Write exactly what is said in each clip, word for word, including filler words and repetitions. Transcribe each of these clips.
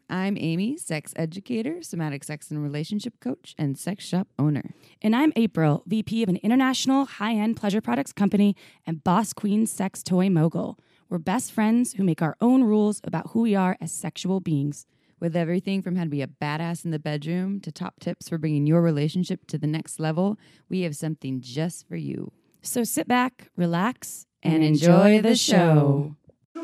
I'm Amy, sex educator, somatic sex and relationship coach, and sex shop owner. And I'm April, V P of an international high-end pleasure products company and boss queen sex toy mogul. We're best friends who make our own rules about who we are as sexual beings. With everything from how to be a badass in the bedroom to top tips for bringing your relationship to the next level, we have something just for you. So sit back, relax, And and, enjoy enjoy the the show. show.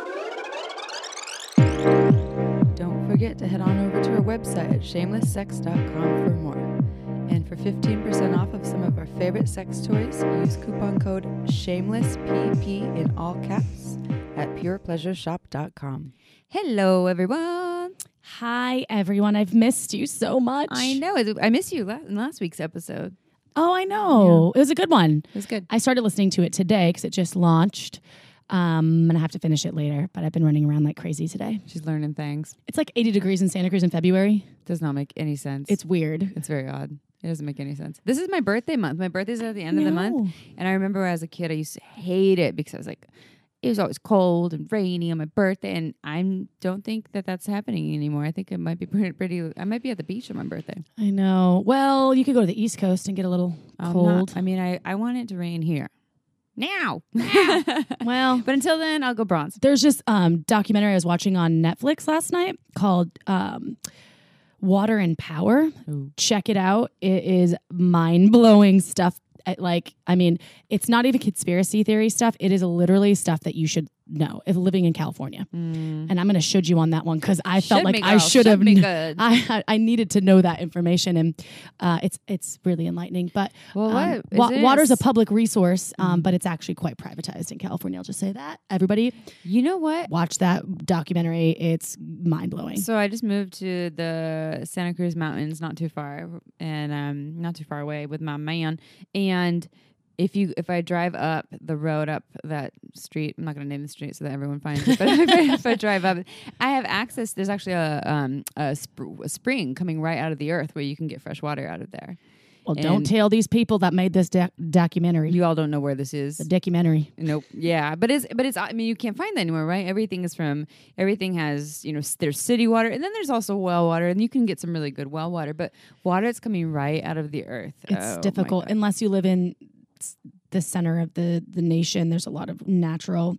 Don't forget to head on over to our website at shameless sex dot com for more. And for fifteen percent off of some of our favorite sex toys, use coupon code SHAMELESSPP in all caps at pure pleasure shop dot com. Hello, everyone. Hi, everyone. I've missed you so much. I know. I missed you la- in last week's episode. Oh, I know. It was a good one. It was good. I started listening to it today because it just launched. Um, and I have to finish it later, but I've been running around like crazy today. She's learning things. It's like eighty degrees in Santa Cruz in February. Does not make any sense. It's weird. It's very odd. It doesn't make any sense. This is my birthday month. My birthday's at the end of the month. And I remember as a kid, I used to hate it because I was like, it was always cold and rainy on my birthday. And I don't think that that's happening anymore. I think it might be pretty, pretty I might be at the beach on my birthday. I know. Well, you could go to the East Coast and get a little I'm cold. not- I mean, I, I want it to rain here. Now. Well, But until then, I'll go bronze. there's this um, documentary I was watching on Netflix last night called um, Water and Power. Ooh. Check it out. It is mind-blowing stuff. I- Like, I mean, it's not even conspiracy theory stuff. It is literally stuff that you should know if living in California. Mm. And I'm going to should you on that one because I felt Should like be, I girl. should have. be kn- good. I I needed to know that information, and uh, it's it's really enlightening. But Well, um, what wa- is water's a this? public resource, um, but it's actually quite privatized in California. I'll just say that. Everybody, You know what? watch that documentary. It's mind blowing. So I just moved to the Santa Cruz Mountains, not too far, and um, not too far away with my man. And if you if I drive up the road up that street, I'm not going to name the street so that everyone finds it. But if, I, if I drive up, I have access. There's actually a um a, sp- a spring coming right out of the earth where you can get fresh water out of there. Well, don't and- tell these people that made this doc- documentary. You all don't know where this is. the documentary. Nope. Yeah, but it's but it's. I mean, you can't find that anywhere, right? Everything is from. Everything has you know. s- There's city water, and then there's also well water, and you can get some really good well water. But water that's coming right out of the earth. It's Oh, my difficult God. unless you live in s- the center of the the nation. There's a lot of natural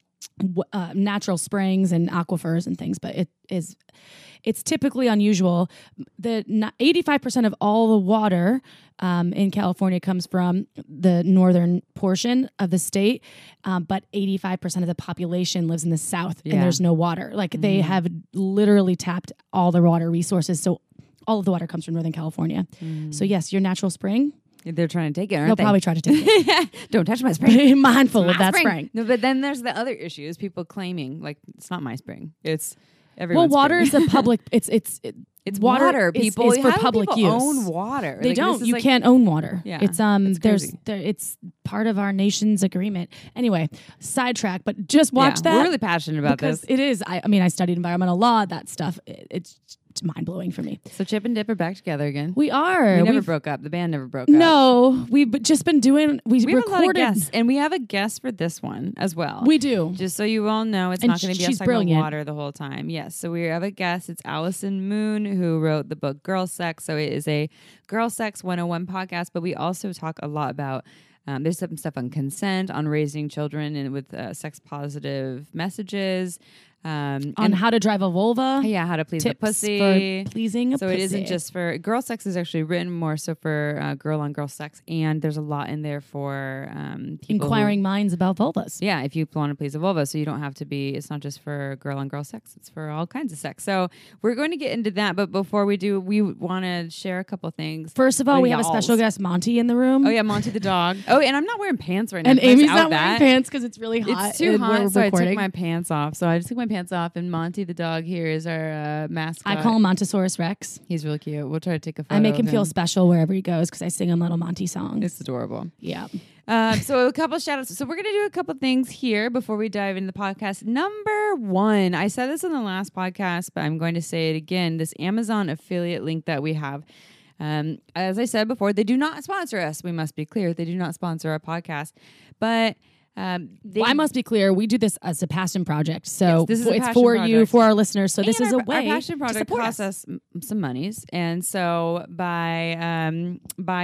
w- uh, natural springs and aquifers and things, but it is it's typically unusual. The n- eighty-five percent of all the water um, in California comes from the northern portion of the state, um, but eighty-five percent of the population lives in the south, Yeah. and there's no water. Like they have literally tapped all the water resources, so all of the water comes from Northern California. So yes, your natural spring, They're trying to take it, aren't they'll they? probably try to take it. Don't touch my spring. Be mindful My of that spring. No, but then there's the other issue: is people claiming like it's not my spring. It's Well, everyone's. water spring. is a public. It's it's it, It's water, is- people. is, for How do public people use. own water. They Like, this don't. is You like- can't own water. Yeah, it's um. it's there's crazy. there. It's part of our nation's agreement. Anyway, sidetrack. But just watch yeah, that. We're really passionate about because this. it is. I, I mean, I studied environmental law. That stuff. It, it's it's mind blowing for me. So Chip and Dip are back together again. We are. We never We've- broke up. The band never broke up. No, we've b- just been doing. We, We have a lot of recorded. guests, and we have a guest for this one as well. We do. Just so you all know, it's And not going to be us she's talking brilliant. about water the whole time. Yes, so we have a guest. It's Allison Moon, who wrote the book Girl Sex. So it is a Girl Sex one oh one podcast, but we also talk a lot about, um, there's some stuff on consent, on raising children, and with uh, sex positive messages. Um, On and how to drive a vulva. yeah, how to please Tips a pussy. for pleasing a So pussy. it isn't just for girl sex is actually written more so for uh, girl on girl sex, and there's a lot in there for um, people who- inquiring minds about vulvas. yeah, if you want to please a vulva, so you don't have to be. It's not just for girl on girl sex; it's for all kinds of sex. So we're going to get into that, but before we do, we want to share a couple things. First of all, Oh, we have a y'alls. special guest, Monty, in the room. Oh yeah, Monty the dog. Oh, and I'm not wearing pants right now. And Can I Amy's just not out wearing that? pants because it's really hot. It's too and hot, we're so I recording. took my pants off. So I just took my pants off, and Monty the dog here is our uh, mascot. I call him Montosaurus Rex. He's really cute. We'll try to take a photo. I make him of feel special wherever he goes because I sing him little Monty songs. It's adorable. yeah. Um, so a couple shout outs. So we're going to do a couple things here before we dive into the podcast. Number one, I said this in the last podcast, but I'm going to say it again. This Amazon affiliate link that we have. Um, as I said before, they do not sponsor us. We must be clear. They do not sponsor our podcast. But Um, they, Well, I must be clear. We do this as a passion project, so Yes, this is a it's passion for you, project. for our listeners. So this and is our, a way. Our passion to project support costs us. us m- some monies, and so by um,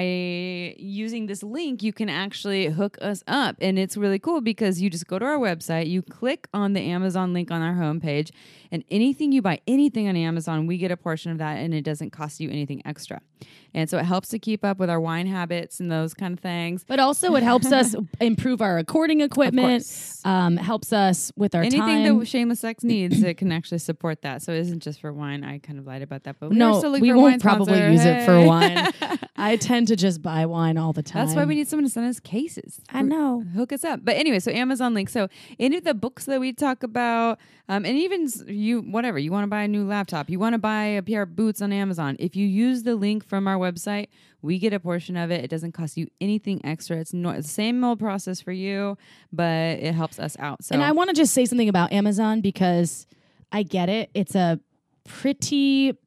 by using this link, you can actually hook us up, and it's really cool because you just go to our website, you click on the Amazon link on our homepage, and anything you buy, anything on Amazon, we get a portion of that, and it doesn't cost you anything extra. And so it helps to keep up with our wine habits and those kind of things. But also, it helps us improve our recording equipment. Um, helps us with our Anything time. that Shameless Sex needs, it can actually support that. So it isn't just for wine. I kind of lied about that, but no, we're still looking we for a won't wine probably sponsor. use it for Hey. wine. I tend to just buy wine all the time. That's why we need someone to send us cases. I know. Hook us up. But anyway, so Amazon link. So any of the books that we talk about, um, and even s- you, whatever, you want to buy a new laptop, you want to buy a pair of boots on Amazon. If you use the link from our website, we get a portion of it. It doesn't cost you anything extra. It's no, it's the same old process for you, but it helps us out. So And I want to just say something about Amazon because I get it. It's a pretty,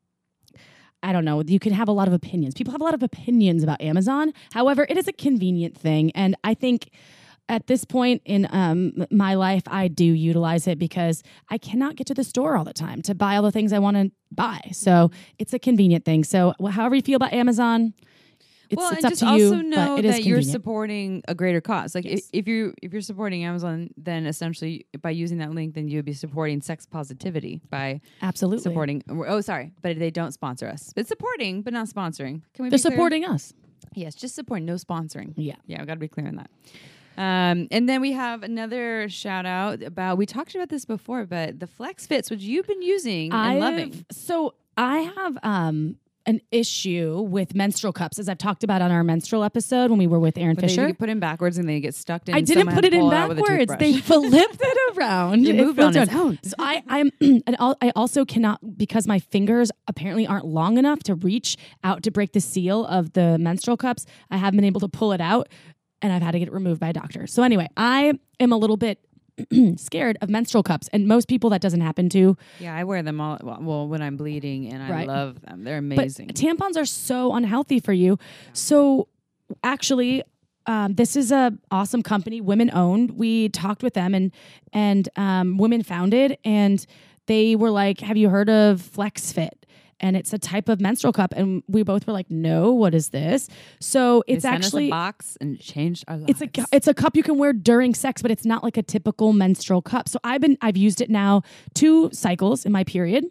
I don't know, you can have a lot of opinions. People have a lot of opinions about Amazon. However, it is a convenient thing. And I think at this point in um, my life, I do utilize it because I cannot get to the store all the time to buy all the things I want to buy. So it's a convenient thing. So wh- however you feel about Amazon, it's, well, it's and up just to also you, know but it is that you're convenient. supporting a greater cause. Like Yes. if, if you're if you're supporting Amazon, then essentially by using that link, then you'd be supporting sex positivity by Absolutely. supporting. Oh, sorry, but they don't sponsor us. It's supporting, but not sponsoring. Can we? They're be clear? supporting us. Yes, just supporting, no sponsoring. Yeah. Yeah, I've got to be clear on that. Um, and then we have another shout out about, we talked about this before, but the Flex Fits, which you've been using and I've- loving. So I have um, an issue with menstrual cups, as I've talked about on our menstrual episode when we were with Aaron But they Fisher. get put in backwards and they get stuck in. I didn't someone put had it to in pull out with a backwards. toothbrush. They flipped it around. It moved on flipped its own. So I, I'm, and I'll- I also cannot, because my fingers apparently aren't long enough to reach out to break the seal of the menstrual cups. I haven't been able to pull it out, and I've had to get it removed by a doctor. So anyway, I am a little bit scared of menstrual cups, and most people that doesn't happen to. Yeah, I wear them all. Well, when I'm bleeding, and I Right. love them. They're amazing. But tampons are so unhealthy for you. So actually, um, this is a awesome company, women owned. We talked with them and and um, women founded, and they were like, "Have you heard of FlexFit?" And it's a type of menstrual cup, and we both were like, "No, what is this?" So They it's sent us actually a box and it changed our lives. it's a cu- it's a cup you can wear during sex, but it's not like a typical menstrual cup. So I've been I've used it now two cycles in my period,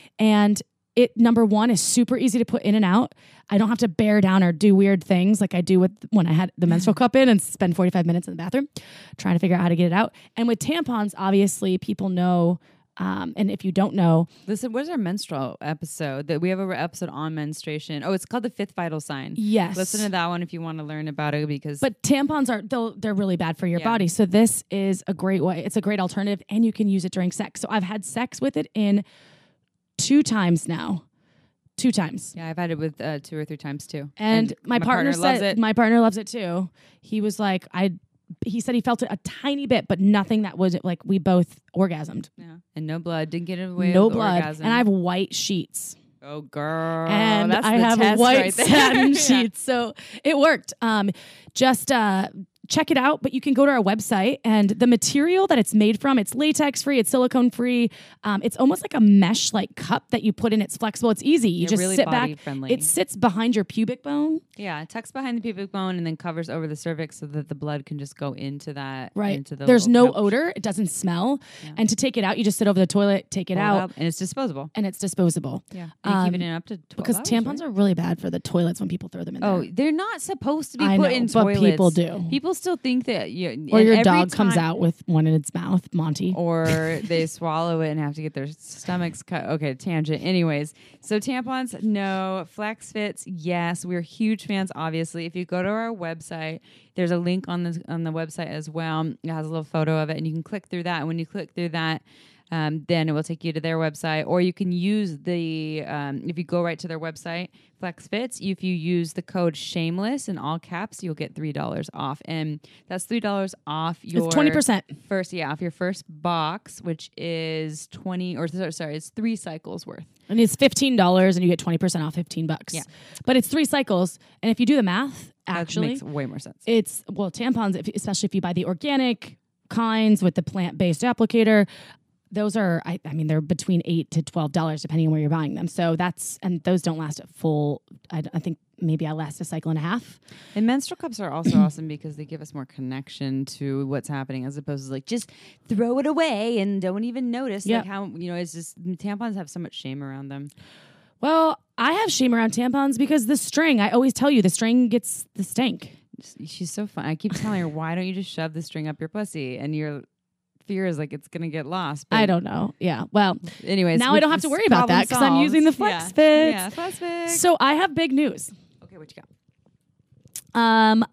and it number one is super easy to put in and out. I don't have to bear down or do weird things like I do with when I had the menstrual cup in and spend forty-five minutes in the bathroom trying to figure out how to get it out. And with tampons, obviously people know. Um, and if you don't know, Listen, what is our menstrual episode? That we have an episode on menstruation. Oh, it's called the fifth vital sign. yes, Listen to that one if you want to learn about it, because But tampons are they'll, they're really bad for your Yeah. body. So this is a great way. It's a great alternative, and you can use it during sex. So I've had sex with it in two times now, two times. yeah, I've had it with uh, two or three times too. And, my, partner, loves said it. my partner loves it too. He was like, I. He said he felt it a tiny bit, but nothing that was like we both orgasmed. Yeah, and no blood. Didn't get it away. No with blood, orgasm. and I have white sheets. Oh, girl. and that's I the have test white right there. satin Yeah. sheets. So it worked. Um, just uh, check it out. But you can go to our website, and the material that it's made from, it's latex free, it's silicone free. Um, it's almost like a mesh like cup that you put in. It's flexible. It's easy. You Yeah, just really sit body back. friendly. It sits behind your pubic bone. Yeah, it tucks behind the pubic bone and then covers over the cervix so that the blood can just go into that. Right. Into the There's no little pouch. odor. It doesn't smell. Yeah. And to take it out, you just sit over the toilet, take it Pull out, and it's disposable. and it's disposable. Yeah, and you keep Um, it in up to twelve Because hours, tampons right? are really bad for the toilets when people throw them in Oh, there. they're not supposed to be I put know, in but toilets. people do. People still think that you Or and your every dog comes time- out with one in its mouth, Monty. or they swallow it and have to get their stomachs cut. Okay, tangent. Anyways, so tampons, no. Flex Fits, yes. We're huge fans, obviously. If you go to our website, there's a link on the on the website as well. It has a little photo of it, and you can click through that. And when you click through that, um, then it will take you to their website, or you can use the um, if you go right to their website, Flex Fits. If you use the code Shameless in all caps, you'll get three dollars off, and that's three dollars off your It's twenty percent. first. Yeah, off your first box, which is twenty or so- sorry, it's three cycles worth. And it's fifteen dollars and you get twenty percent off fifteen bucks. Yeah. But it's three cycles. And if you do the math, That actually, makes way more sense. it's, well, tampons, if, especially if you buy the organic kinds with the plant-based applicator. Those are, I, I mean, they're between eight to twelve dollars depending on where you're buying them. So that's, and those don't last a full, I, I think maybe I last a cycle and a half. And menstrual cups are also awesome because they give us more connection to what's happening as opposed to like just throw it away and don't even notice. Yep. Like how, you know, it's just tampons have so much shame around them. Well, I have shame around tampons because the string, I always tell you, the string gets the stank. She's so fun. I keep telling her, why don't you just shove the string up your pussy? And your fear is like it's going to get lost. But I don't know. Yeah. Well, anyways. now I don't have to worry about that because I'm using the Flex yeah. Fits. Yeah, Flex Fits. So I have big news. Okay, what you got? Um,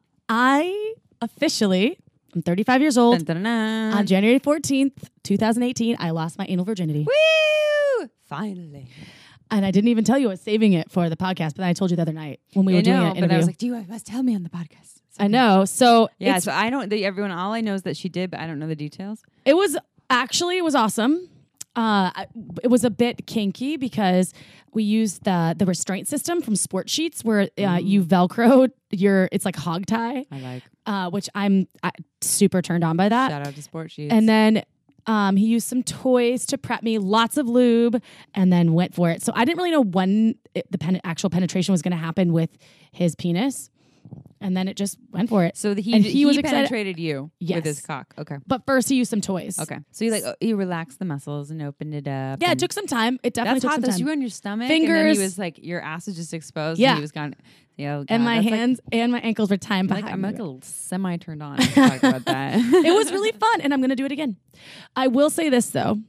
I officially, I'm thirty-five years old. Dun, dun, dun. On January fourteenth, twenty eighteen, I lost my anal virginity. Woo! Finally. And I didn't even tell you I was saving it for the podcast, but I told you the other night when we I were doing know, an interview. but I was like, do you must tell me on the podcast? I know. So yeah, it's- so I don't. The, everyone, all I know is that she did, but I don't know the details. it was actually it was awesome. Uh, I- it was a bit kinky because we used the the restraint system from Sport Sheets, where uh, you Velcro your. It's like hog tie, I like. uh, which I'm I, super turned on by that. Shout out to Sport Sheets. And then um, he used some toys to prep me, lots of lube, and then went for it. So I didn't really know when it, the pen- actual penetration was going to happen with his penis. And then it just went for it. so the, he and he, he was excited- penetrated you Yes. with his cock. Okay. But first he used some toys. Okay. So you like uh, you relaxed the muscles and opened it up. Yeah, it and took some time. It definitely that's took hot. some Though. time. So you were on your stomach, and then Fingers. he was like your ass was just exposed. Yeah. And he was gone. Yeah. and my hands and my ankles were timed Like, behind I'm me. like a little semi turned on. Talk about that. It was really fun, and I'm going to do it again. I will say this, though.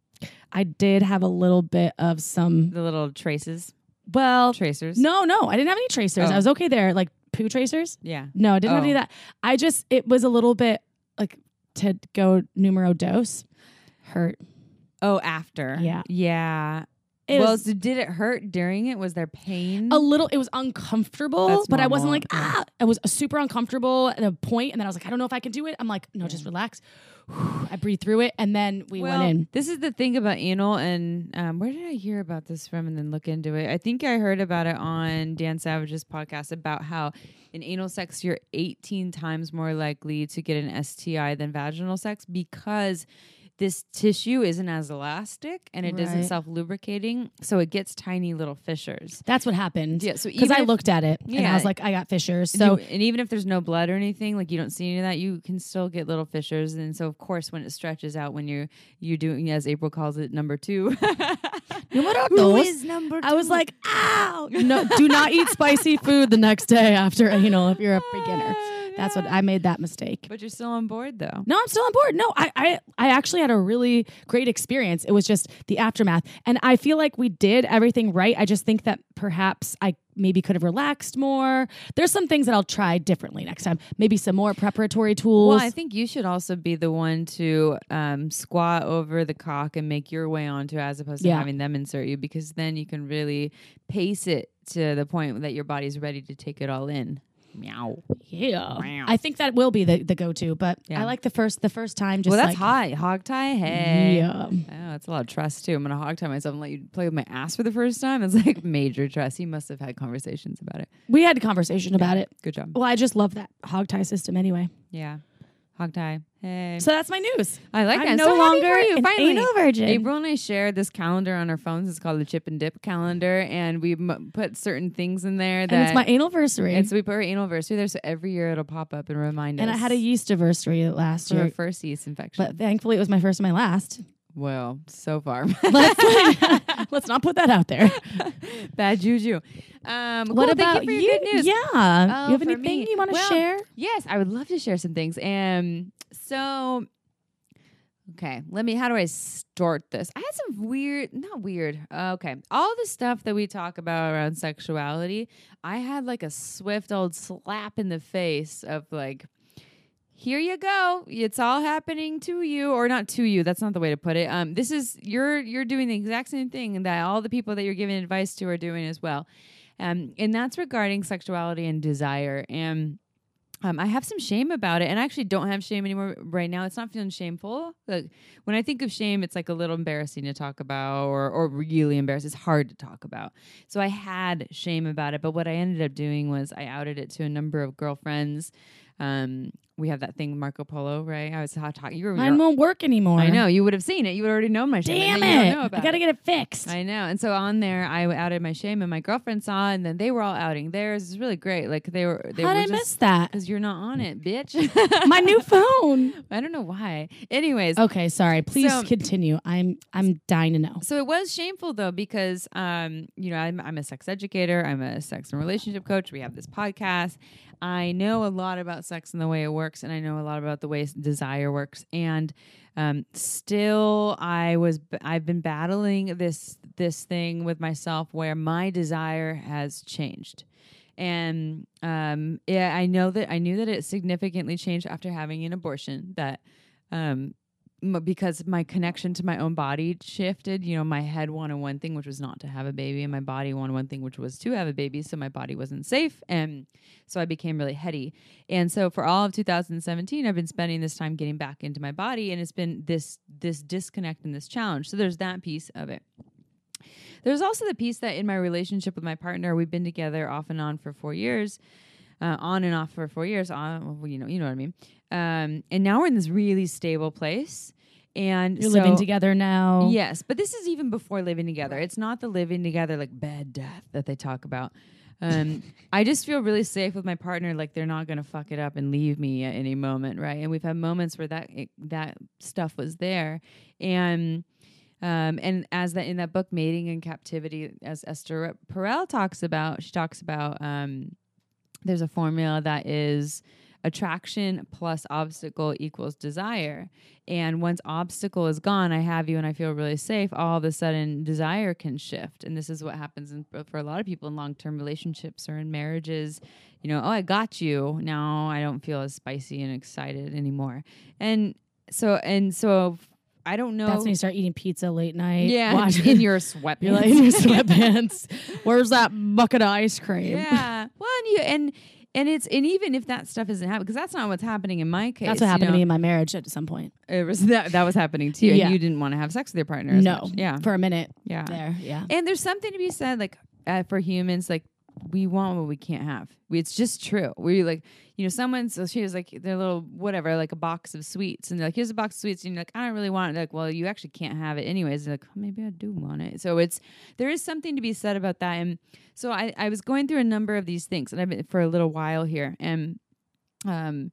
I did have a little bit of some, the little traces, well, tracers. no, no, I didn't have any tracers. Oh. I was okay there, like poo tracers. Yeah. No, I didn't have Oh. any of that. I just, it was a little bit like to go numero dos hurt. Oh, after. Yeah. Yeah. It well, was so did it hurt during it? Was there pain? a little, it was uncomfortable, That's but I wasn't normal, like, yeah. ah, I was super uncomfortable at a point, and then I was like, I don't know if I can do it. I'm like, no, just relax. I breathed through it, and then we well, went in. this is the thing about anal, and um, where did I hear about this from and then look into it? I think I heard about it on Dan Savage's podcast about how in anal sex, you're eighteen times more likely to get an S T I than vaginal sex because this tissue isn't as elastic and it isn't Right. self-lubricating, so it gets tiny little fissures. That's what happened. Yeah, so because even I if- looked at it and I Yeah. was like, I got fissures. And So you- and even if there's no blood or anything, like you don't see any of that, you can still get little fissures. And so, of course, when it stretches out, when you're you're doing, as April calls it, number two. Numero Who dos. is number two? I was like, ow! No, do not eat spicy food the next day after anal if you're a beginner. That's what I made that mistake. But you're still on board, though. No, I'm still on board. No, I, I I actually had a really great experience. It was just the aftermath. And I feel like we did everything right. I just think that perhaps I maybe could have relaxed more. There's some things that I'll try differently next time. Maybe some more preparatory tools. Well, I think you should also be the one to um, squat over the cock and make your way onto it as opposed to Yeah. having them insert you, because then you can really pace it to the point that your body's ready to take it all in. Meow. yeah. Meow. I think that will be the, the go-to, but Yeah. I like the first the first time just Well, that's like, hot. Hog tie? Hey. Yeah. Oh, it's a lot of trust, too. I'm going to hog tie myself and let you play with my ass for the first time. It's like major trust. You must have had conversations about it. We had a conversation about it. Good job. Well, I just love that hog tie system anyway. Yeah. Hog tie. Hey. So that's my news. I like that. I'm I'm no so happy longer for you. an Finally. anal virgin. April and I shared this calendar on our phones. It's called the Chip and Dip calendar, and we m- put certain things in there that And it's my anniversary. and so we put our anniversary there, so every year it'll pop up and remind And us. I had a yeast anniversary last for our year. first yeast infection. But thankfully it was my first and my last. well, so far, Let's, let's not put that out there. bad juju. Um, What cool, about thank you? For you? your good news. Yeah. Oh, you have for anything me. you want to Well, share? Yes, I would love to share some things. Um, so, okay, let me. How do I start this? I had some weird, not weird. Uh, okay, all the stuff that we talk about around sexuality, I had like a swift old slap in the face of like, here you go. It's all happening to you, or not to you. That's not the way to put it. Um, this is you're you're doing the exact same thing that all the people that you're giving advice to are doing as well. Um, and that's regarding sexuality and desire. And um, I have some shame about it, and I actually don't have shame anymore right now. It's not feeling shameful. Like, when I think of shame, it's like a little embarrassing to talk about, or or really embarrassed. It's hard to talk about. So I had shame about it, but what I ended up doing was I outed it to a number of girlfriends. Um, we have that thing Marco Polo, right? I was talking. You were. Mine won't work anymore. I know. You would have seen it. You would already know my shame. Damn and you it! don't know about I gotta it. get it fixed. I know. And so on there, I outed my shame, and my girlfriend saw, and then they were all outing theirs. It's really great. Like they were. They How were did I just, miss that? Because you're not on it, bitch. My new phone. I don't know why. Anyways. Okay, sorry. Please So- continue. I'm I'm dying to know. So it was shameful though, because um, you know, I'm I'm a sex educator, I'm a sex and relationship coach. We have this podcast. I know a lot about sex and the way it works, and I know a lot about the way s- desire works. And um, still, I was b- I've been battling this this thing with myself where my desire has changed. And um, yeah, I know that I knew that it significantly changed after having an abortion. That um, m- because my connection to my own body shifted. You know, my head wanted one thing, which was not to have a baby, and my body wanted one thing, which was to have a baby. So my body wasn't safe, and so I became really heady. And so for all of two thousand seventeen, I've been spending this time getting back into my body, and it's been this this disconnect and this challenge. So there's that piece of it. There's also the piece that in my relationship with my partner, we've been together off and on for four years, uh, on and off for four years. On, well, you know, you know what I mean. Um, and now we're in this really stable place. And You're so, living together now. Yes, but this is even before living together. It's not the living together like bad death that they talk about. Um, I just feel really safe with my partner, like they're not going to fuck it up and leave me at any moment, right? And we've had moments where that it, that stuff was there, and um, and as that in that book, Mating in Captivity, as Esther Perel talks about, she talks about um, there's a formula that is attraction plus obstacle equals desire. And once obstacle is gone, I have you and I feel really safe, all of a sudden desire can shift. And this is what happens in, for a lot of people in long-term relationships or in marriages. You know, oh, I got you. Now I don't feel as spicy and excited anymore. And so, and so I don't know. That's when you start eating pizza late night. Yeah, Watch in your sweatpants. You're like in your sweatpants. Where's that bucket of ice cream? Yeah. Well, and you, and And it's and even if that stuff isn't happening, because that's not what's happening in my case. That's what happened you know, to me in my marriage at some point. It was that that was happening to you, Yeah. and you didn't want to have sex with your partner. As No, much. Yeah, for a minute yeah. there, yeah. And there's something to be said, like uh, for humans, like we want what we can't have. We, it's just true. We like, you know, someone. So she was like, their little whatever, like a box of sweets, and they're like, here's a box of sweets, and you're like, I don't really want it. They're like, well, you actually can't have it anyways. They're like, oh, maybe I do want it. So it's there is something to be said about that. And so I, I was going through a number of these things, and I've been for a little while here, and um.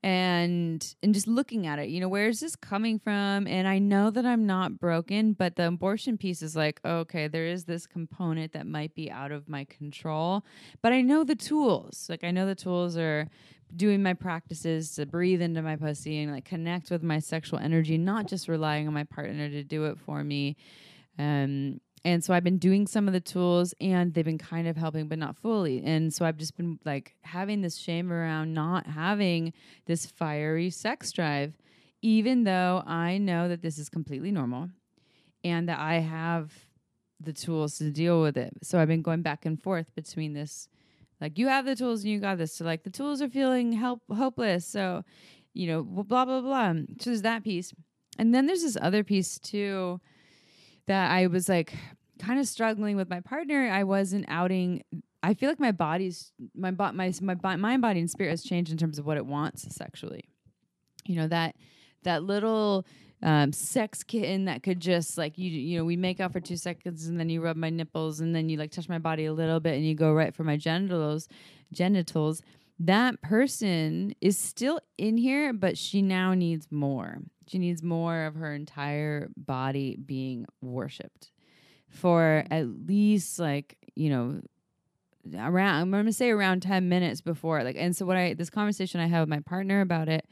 And and just looking at it, you know, where is this coming from? And I know that I'm not broken, but the abortion piece is like, okay, there is this component that might be out of my control, but I know the tools. Like I know the tools are doing my practices to breathe into my pussy and like connect with my sexual energy, not just relying on my partner to do it for me. Um, And so I've been doing some of the tools and they've been kind of helping, but not fully. And so I've just been like having this shame around not having this fiery sex drive, even though I know that this is completely normal and that I have the tools to deal with it. So I've been going back and forth between this, like you have the tools and you got this. So like the tools are feeling help hopeless. So, you know, blah, blah, blah. So there's that piece. And then there's this other piece too, that I was like kind of struggling with my partner. I wasn't outing. I feel like my body's my bo- my my bo- mind, body, and spirit has changed in terms of what it wants sexually. You know that that little um, sex kitten that could just like you you know we make out for two seconds and then you rub my nipples and then you like touch my body a little bit and you go right for my genitals genitals. That person is still in here, but she now needs more. She needs more of her entire body being worshipped for at least like, you know, around, I'm going to say around ten minutes before. Like, and so what I, this conversation I had with my partner about it,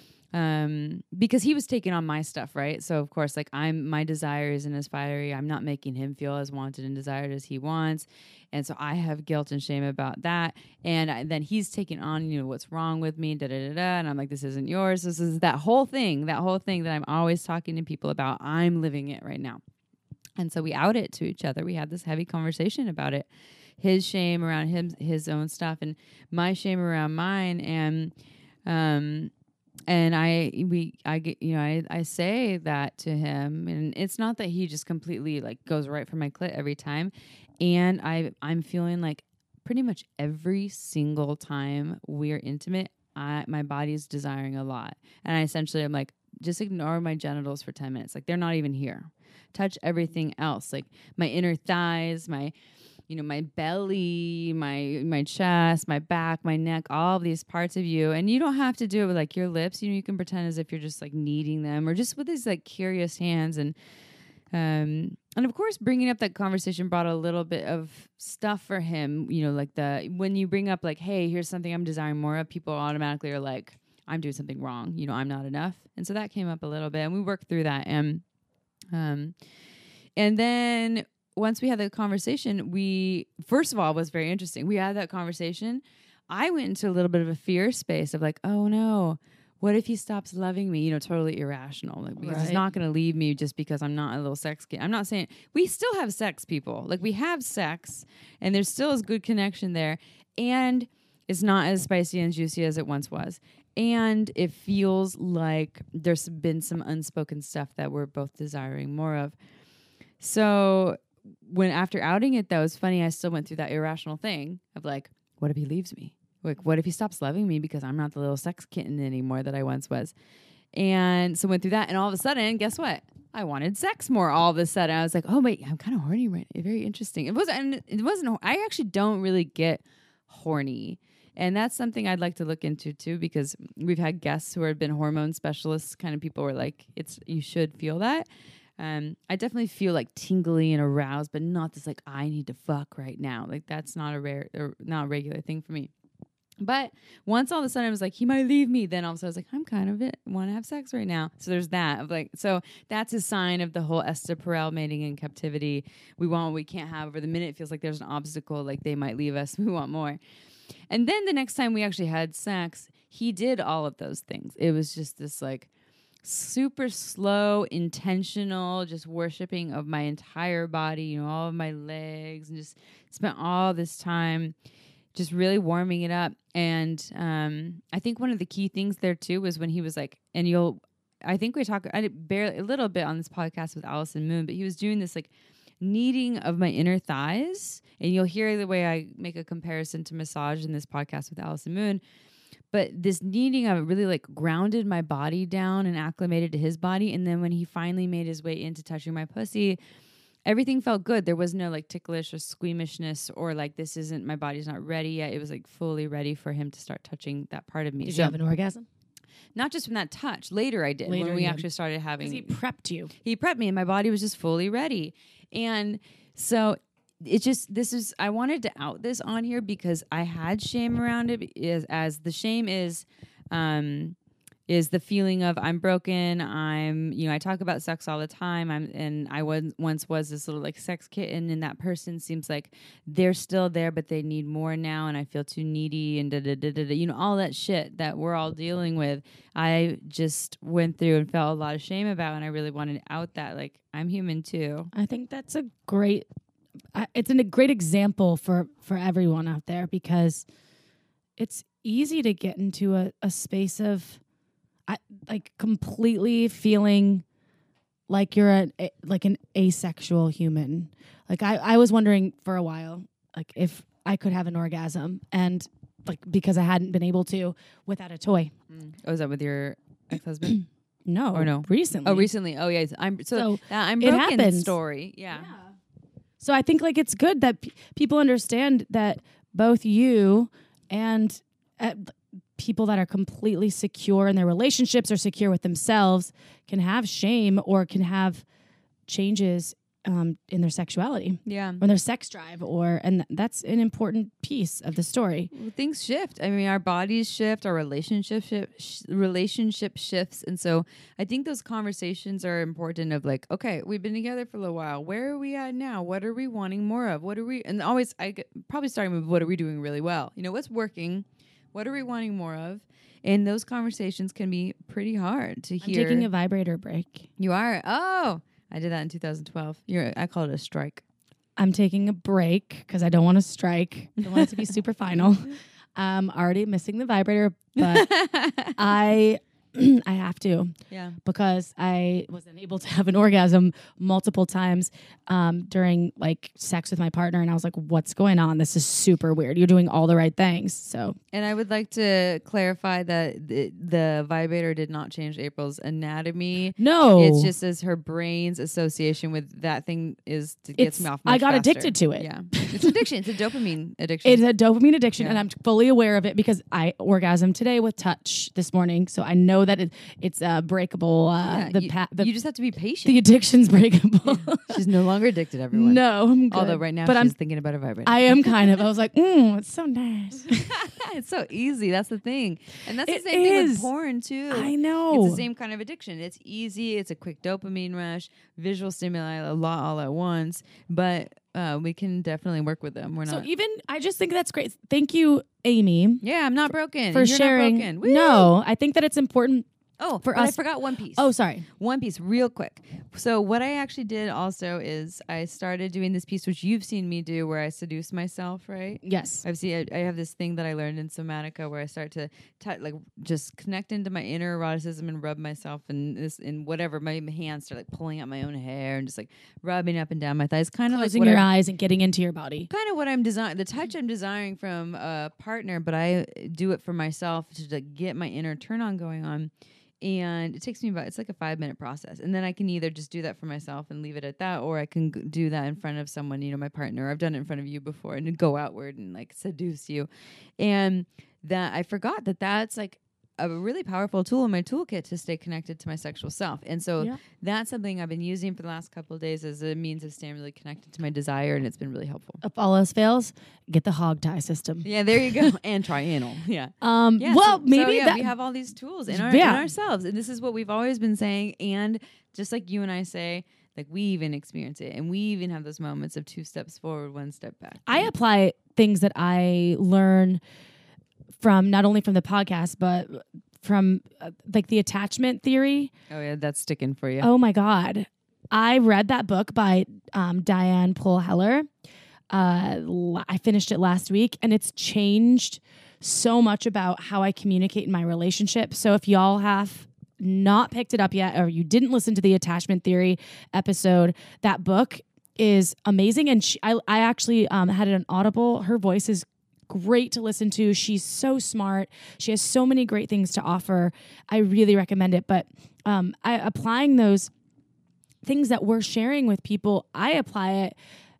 um, because he was taking on my stuff, right? So of course, like I'm, my desire isn't as fiery. I'm not making him feel as wanted and desired as he wants. And so I have guilt and shame about that. And I, then he's taking on, you know, what's wrong with me, da, da, da, da. And I'm like, this isn't yours. This is that whole thing, that whole thing that I'm always talking to people about. I'm living it right now. And so we out it to each other. We had this heavy conversation about it. His shame around him, his own stuff, and my shame around mine. And, um, and I, we, I get, you know, I, I say that to him, and it's not that he just completely like goes right for my clit every time. And I, I'm feeling like pretty much every single time we're intimate, I my body's desiring a lot. And I essentially I'm like, just ignore my genitals for ten minutes. Like they're not even here. Touch everything else. Like my inner thighs, my you know, my belly, my my chest, my back, my neck, all of these parts of you. And you don't have to do it with like your lips. You know, you can pretend as if you're just like kneading them or just with these like curious hands. And um and of course bringing up that conversation brought a little bit of stuff for him. You know, like the when you bring up like, hey, here's something I'm desiring more of, people automatically are like, I'm doing something wrong. You know, I'm not enough. And so that came up a little bit and we worked through that. And um and then once we had the conversation, we, first of all, it was very interesting. We had that conversation. I went into a little bit of a fear space of like, oh no, what if he stops loving me? You know, totally irrational. Like, because Right. he's not going to leave me just because I'm not a little sex kid. I'm not saying, we still have sex, people. Like we have sex and there's still a good connection there. And it's not as spicy and juicy as it once was. And it feels like there's been some unspoken stuff that we're both desiring more of. So when after outing it, though, it's funny, I still went through that irrational thing of like, what if he leaves me? Like, what if he stops loving me because I'm not the little sex kitten anymore that I once was? And so went through that. And all of a sudden, guess what? I wanted sex more all of a sudden. I was like, oh, wait, I'm kind of horny right now. Very interesting. It wasn't, and it wasn't, I actually don't really get horny. And that's something I'd like to look into too, because we've had guests who have been hormone specialists, kind of people were like, it's, you should feel that. Um, I definitely feel like tingly and aroused, but not this like I need to fuck right now. Like that's not a rare, or not a regular thing for me. But once all of a sudden I was like, he might leave me. Then all of a sudden I was like, I'm kind of it. Want to have sex right now. So there's that of like, so that's a sign of the whole Esther Perel mating in captivity. We want what we can't have. Or the minute it feels like there's an obstacle, like they might leave us. We want more. And then the next time we actually had sex, he did all of those things. It was just this like super slow, intentional, just worshiping of my entire body, you know, all of my legs, and just spent all this time just really warming it up. And um, I think one of the key things there too was when he was like, and you'll, I think we talk I did barely a little bit on this podcast with Allison Moon, but he was doing this like kneading of my inner thighs. And you'll hear the way I make a comparison to massage in this podcast with Allison Moon. But this kneading of it really like grounded my body down and acclimated to his body. And then when he finally made his way into touching my pussy, everything felt good. There was no like ticklish or squeamishness or like this isn't, my body's not ready yet. It was like fully ready for him to start touching that part of me. Did so, you have an orgasm? Not just from that touch. Later I did. Later when we you actually started having. He prepped you. He prepped me and my body was just fully ready. And so it just, this is, I wanted to out this on here because I had shame around it as, as the shame is, um, is the feeling of I'm broken. I'm, you know, I talk about sex all the time. I'm, and I was once was this little like sex kitten, and that person seems like they're still there, but they need more now. And I feel too needy and da da da da, da you know, all that shit that we're all dealing with. I just went through and felt a lot of shame about, and I really wanted to out that like I'm human too. I think that's a great, uh, it's an, a great example for, for everyone out there, because it's easy to get into a, a space of, I, like completely feeling like you're a, a like an asexual human. Like I, I was wondering for a while, like if I could have an orgasm, and like because I hadn't been able to without a toy. Mm. Oh, is that with your ex-husband? No, or no? Recently. Oh, recently. Oh, yeah. I'm so, So that I'm it broken happens. story. Yeah. Yeah. So I think like it's good that p- people understand that both you and uh, people that are completely secure in their relationships or secure with themselves can have shame or can have changes um, in their sexuality Yeah. or their sex drive, or and th- that's an important piece of the story. Well, things shift. I mean, our bodies shift, our relationship shift, sh- relationship shifts, and so I think those conversations are important. Of like, okay, we've been together for a little while. Where are we at now? What are we wanting more of? What are we? And always, I get, probably starting with what are we doing really well? You know, what's working? What are we wanting more of? And those conversations can be pretty hard to I'm hear. taking a vibrator break. You are. Oh, I did that in two thousand twelve. You're. I call it a strike. I'm taking a break because I don't want to strike. I don't want it to be super final. Um, already missing the vibrator, but I I have to. Yeah. Because I was unable to have an orgasm multiple times um, during like sex with my partner. And I was like, what's going on? This is super weird. You're doing all the right things. So, And I would like to clarify that the, the vibrator did not change April's anatomy. no. It's just as her brain's association with that thing is to gets It's- me off. I much got faster. addicted to it. Yeah. It's addiction. It's a dopamine addiction. It's a dopamine addiction, Yeah. and I'm fully aware of it because I orgasmed today with touch this morning. So I know that it, it's uh, breakable. Uh, Yeah, the, you, pa- the you just have to be patient. the addiction's breakable. She's no longer addicted, everyone. No, I'm good. Although right now but she's I'm, thinking about a vibrator. I am kind of. I was like, mm, it's so nice. It's so easy. That's the thing. And that's It the same thing is. with porn too. I know. It's the same kind of addiction. It's easy. It's a quick dopamine rush, visual stimuli a lot all at once. But uh, we can definitely work with them. We're So not. even I just think that's great. Thank you, Amy, Yeah, I'm not broken. for and you're sharing. Not broken. Woo! No, I think that it's important. Oh, for but I us- forgot one piece. Oh, sorry. One piece, real quick. So what I actually did also is I started doing this piece, which you've seen me do, where I seduce myself. Right. Yes. I've seen. I, I have this thing that I learned in Somatica where I start to t- like just connect into my inner eroticism and rub myself and this in whatever. My hands start like pulling out my own hair and just like rubbing up and down my thighs. Kind of like Closing what your I'm, eyes and getting into your body. kind of what I'm designing. The touch I'm desiring from a partner, but I do it for myself to like, get my inner turn on going on. And it takes me about, it's like a five minute process. And then I can either just do that for myself and leave it at that, or I can g- do that in front of someone, you know, my partner. I've done it in front of you before and go outward and like seduce you. And that I forgot that that's like a really powerful tool in my toolkit to stay connected to my sexual self. And so Yeah. that's something I've been using for the last couple of days as a means of staying really connected to my desire. And it's been really helpful. If all else fails, get the hog tie system. Yeah, there you go. And trianal. Yeah. Um, Yeah, well, so, maybe so, yeah, that we have all these tools in, our, Yeah. in ourselves, and this is what we've always been saying. And just like you and I say, like we even experience it, and we even have those moments of two steps forward, one step back. I apply things that I learn from not only from the podcast, but from uh, like the attachment theory. Oh yeah, that's sticking for you. Oh my God. I read that book by um, Diane Poole Heller. Uh, l- I finished it last week, and it's changed so much about how I communicate in my relationship. So if y'all have not picked it up yet, or you didn't listen to the attachment theory episode, that book is amazing. And she, I, I actually um, had it on Audible. Her voice is great to listen to. She's so smart. She has so many great things to offer. I really recommend it. But um, I, applying those things that we're sharing with people, I apply it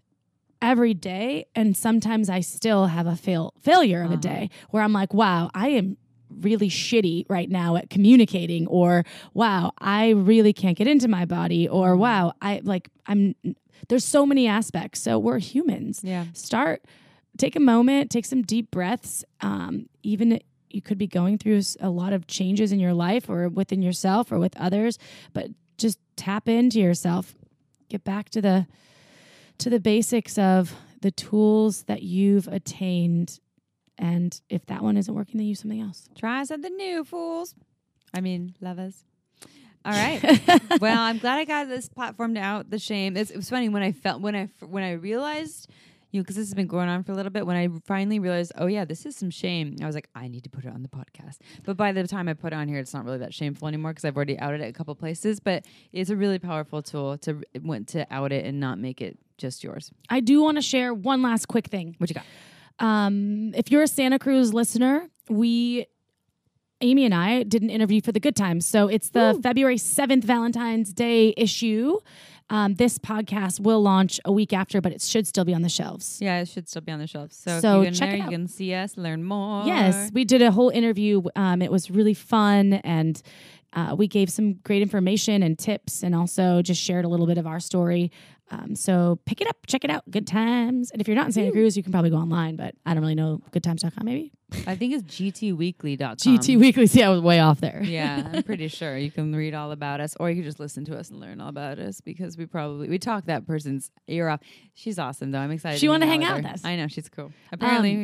every day. And sometimes I still have a fail failure of Uh-huh. a day where I'm like, wow, I am really shitty right now at communicating, or wow, I really can't get into my body, or wow, I like, I'm, there's so many aspects. So we're humans. Yeah. Start, take a moment, take some deep breaths. Um, even you could be going through s- a lot of changes in your life or within yourself or with others, but just tap into yourself. Get back to the to the basics of the tools that you've attained. And if that one isn't working, then use something else. Try something new, fools. I mean, lovers. All right. Well, I'm glad I got this platformed out. The shame. It's, it was funny when I felt when I when I realized, you know, because this has been going on for a little bit. When I finally realized, oh yeah, this is some shame. I was like, I need to put it on the podcast. But by the time I put it on here, it's not really that shameful anymore because I've already outed it a couple places. But it's a really powerful tool to want to out it and not make it just yours. I do want to share one last quick thing. What you got? Um, if you're a Santa Cruz listener, we, Amy and I, did an interview for the Good Times. So it's the Woo. February seventh Valentine's Day issue. Um, this podcast will launch a week after, but it should still be on the shelves. Yeah, it should still be on the shelf. So, So if you go in check there, it you out. can see us, learn more. Yes, we did a whole interview. Um, it was really fun, and uh, we gave some great information and tips, and also just shared a little bit of our story. Um, so pick it up, check it out. Good Times. And if you're not in Santa Cruz, you can probably go online, but I don't really know good times dot com maybe. I think it's g t weekly dot com. G T Weekly. See, I was way off there. Yeah, I'm pretty sure you can read all about us, or you can just listen to us and learn all about us because we probably we talk that person's ear off. She's awesome though. I'm excited. She to wanna hang hang out out her. with us. I know she's cool. Apparently, Um, yeah.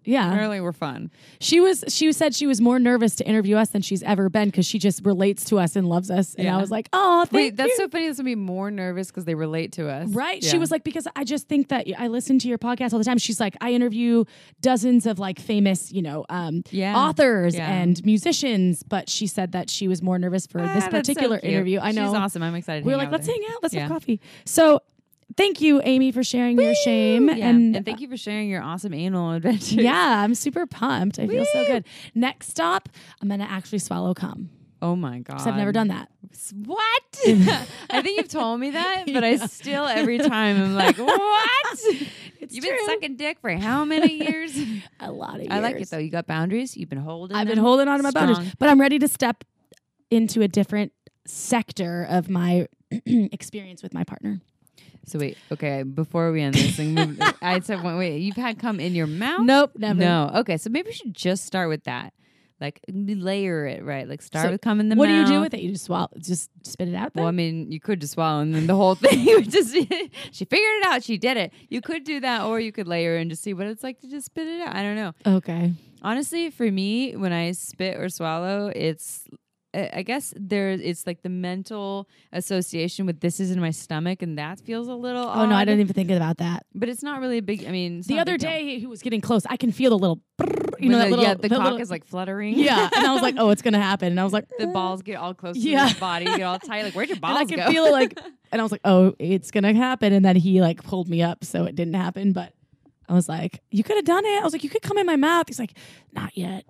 Yeah. Apparently we're fun. She was. She said she was more nervous to interview us than she's ever been because she just relates to us and loves us. And Yeah. I was like, oh, thank Wait, that's you. so funny. That's gonna be more nervous because they relate to us, Right. Yeah. She was like, because I just think that I listen to your podcast all the time. She's like, I interview dozens of like famous, you know, um, Yeah. authors Yeah. and musicians. But she said that she was more nervous for Ah, this that's so particular cute. interview. I know. She's awesome. I'm excited. to We were hang like, out let's with hang out. Let's Yeah. have coffee. So thank you, Amy, for sharing your shame. her. Yeah. And, And, thank you for sharing your awesome anal adventures. yeah, I'm super pumped. I feel so Woo. good. Next stop, I'm going to actually swallow cum. Oh my god. Because I've never done that. What? I think you've told me that, but I still every time I'm like, what? It's You've true. been sucking dick for how many years? A lot of years. I like it though. You got boundaries. You've been holding. I've been them holding on to my strong. boundaries, but I'm ready to step into a different sector of my experience with my partner. So wait, okay. Before we end this thing, move, I said, wait, wait, you've had cum in your mouth? Nope, never. No. Okay, so maybe we should just start with that. Like layer it, right? Like start So with cum in the what mouth. do you do with it? You just swallow, just spit it out there? Well, I mean, you could just swallow and then the whole thing would just she figured it out. She did it. You could do that, or you could layer and just see what it's like to just spit it out. I don't know. Okay. Honestly, for me, when I spit or swallow, it's I I guess there it's like the mental association with this is in my stomach, and that feels a little. Oh, no, I odd. didn't even think about that. But it's not really a big. I mean, it's The not a other big deal. day, he was getting close. I can feel the little, brrr, you When know, the, that little. yeah, the, cock little- is like fluttering. Yeah. And I was like, oh, it's going to happen. And I was like, the balls get all close Yeah. to your body, get all tight. Like, where'd your and balls I could go? feel it like, and I was like, oh, it's going to happen. And then he like pulled me up, so it didn't happen. But I was like, you could have done it. I was like, you could come in my mouth. He's like, not yet.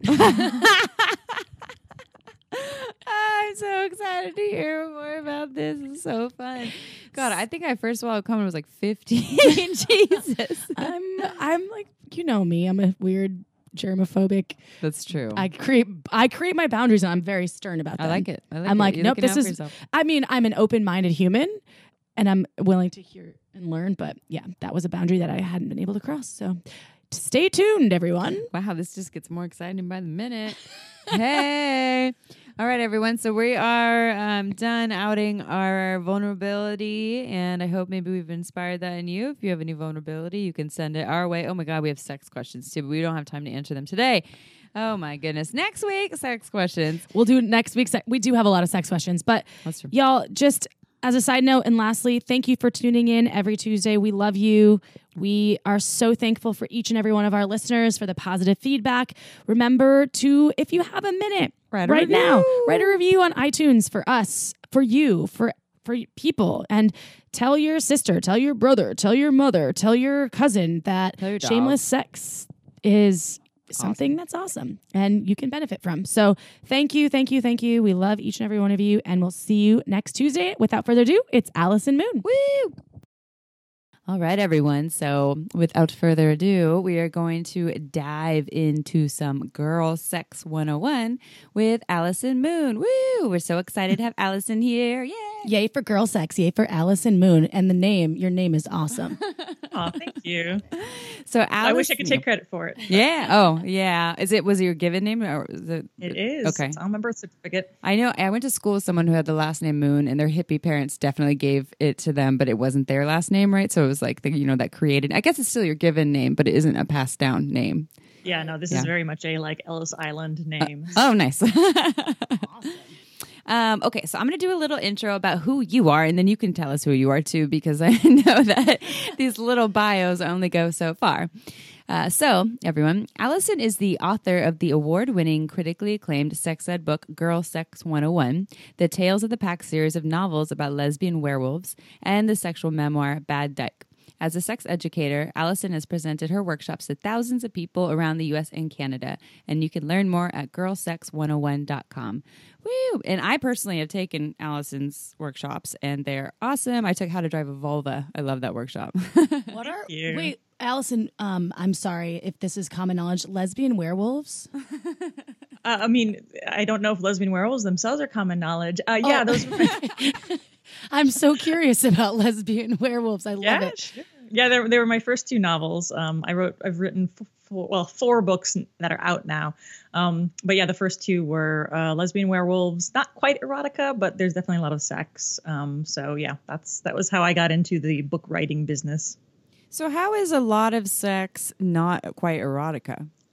I'm so excited to hear more about this. It's so fun. God, I think I first swallowed cum when I was like fifteen. Jesus. I'm, I'm like, you know me. I'm a weird germophobic. That's true. I create, I create my boundaries, and I'm very stern about that. I like it. I like I'm it. like, You're nope, looking this out for is. yourself. I mean, I'm an open-minded human, and I'm willing to hear and learn. But yeah, that was a boundary that I hadn't been able to cross. So stay tuned, everyone. Wow, this just gets more exciting by the minute. Hey. All right, everyone. So we are um, done outing our vulnerability, and I hope maybe we've inspired that in you. If you have any vulnerability, you can send it our way. Oh, my God, we have sex questions, too, but we don't have time to answer them today. Oh, my goodness. Next week, sex questions. We'll do next week's. We do have a lot of sex questions, but That's true. y'all, just as a side note, and lastly, thank you for tuning in every Tuesday. We love you. We are so thankful for each and every one of our listeners for the positive feedback. Remember to, if you have a minute Write a right review. now, write a review on iTunes for us, for you, for for people, and tell your sister, tell your brother, tell your mother, tell your cousin that Tell your dog. shameless sex is something that's awesome and you can benefit from. So thank you, thank you, thank you. We love each and every one of you, and we'll see you next Tuesday. Without further ado, it's Allison Moon. Woo! All right, everyone. So without further ado, we are going to dive into some Girl Sex one oh one with Allison Moon. Woo! We're so excited to have Allison here. Yay! Yay for girl sex, yay for Allison Moon. And the name, your name is awesome. Oh, thank you. So Allison, I wish I could take credit for it. Yeah. Oh, yeah. Is it was it your given name or was it? It is. Okay. It's on my birth certificate. I know. I went to school with someone who had the last name Moon, and their hippie parents definitely gave it to them, but it wasn't their last name, right? So it was like the, you know, that created. I guess it's still your given name, but it isn't a passed down name. Yeah, no, this Yeah. is very much a like Ellis Island name. Oh, nice. Um, okay, so I'm going to do a little intro about who you are, and then you can tell us who you are too, because I know that these little bios only go so far. Uh, so, everyone, Allison is the author of the award-winning, critically acclaimed sex ed book Girl Sex one oh one, the Tales of the Pack series of novels about lesbian werewolves, and the sexual memoir Bad Dyke. As a sex educator, Allison has presented her workshops to thousands of people around the U S and Canada, and you can learn more at girl sex one oh one dot com. Woo! And I personally have taken Allison's workshops, and they're awesome. I took How to Drive a Vulva. I love that workshop. What are you. wait, Allison? Um, I'm sorry if this is common knowledge. Lesbian werewolves? Uh, I mean, I don't know if lesbian werewolves themselves are common knowledge. Uh, yeah, Oh. those were my, I'm so curious about lesbian werewolves. I love yeah, it. sure. Yeah, they, they were my first two novels. Um, I wrote, I've written f- four, well, four books that are out now. Um, but yeah, the first two were uh, lesbian werewolves. Not quite erotica, but there's definitely a lot of sex. Um, so yeah, that's that was how I got into the book writing business. So how is a lot of sex not quite erotica?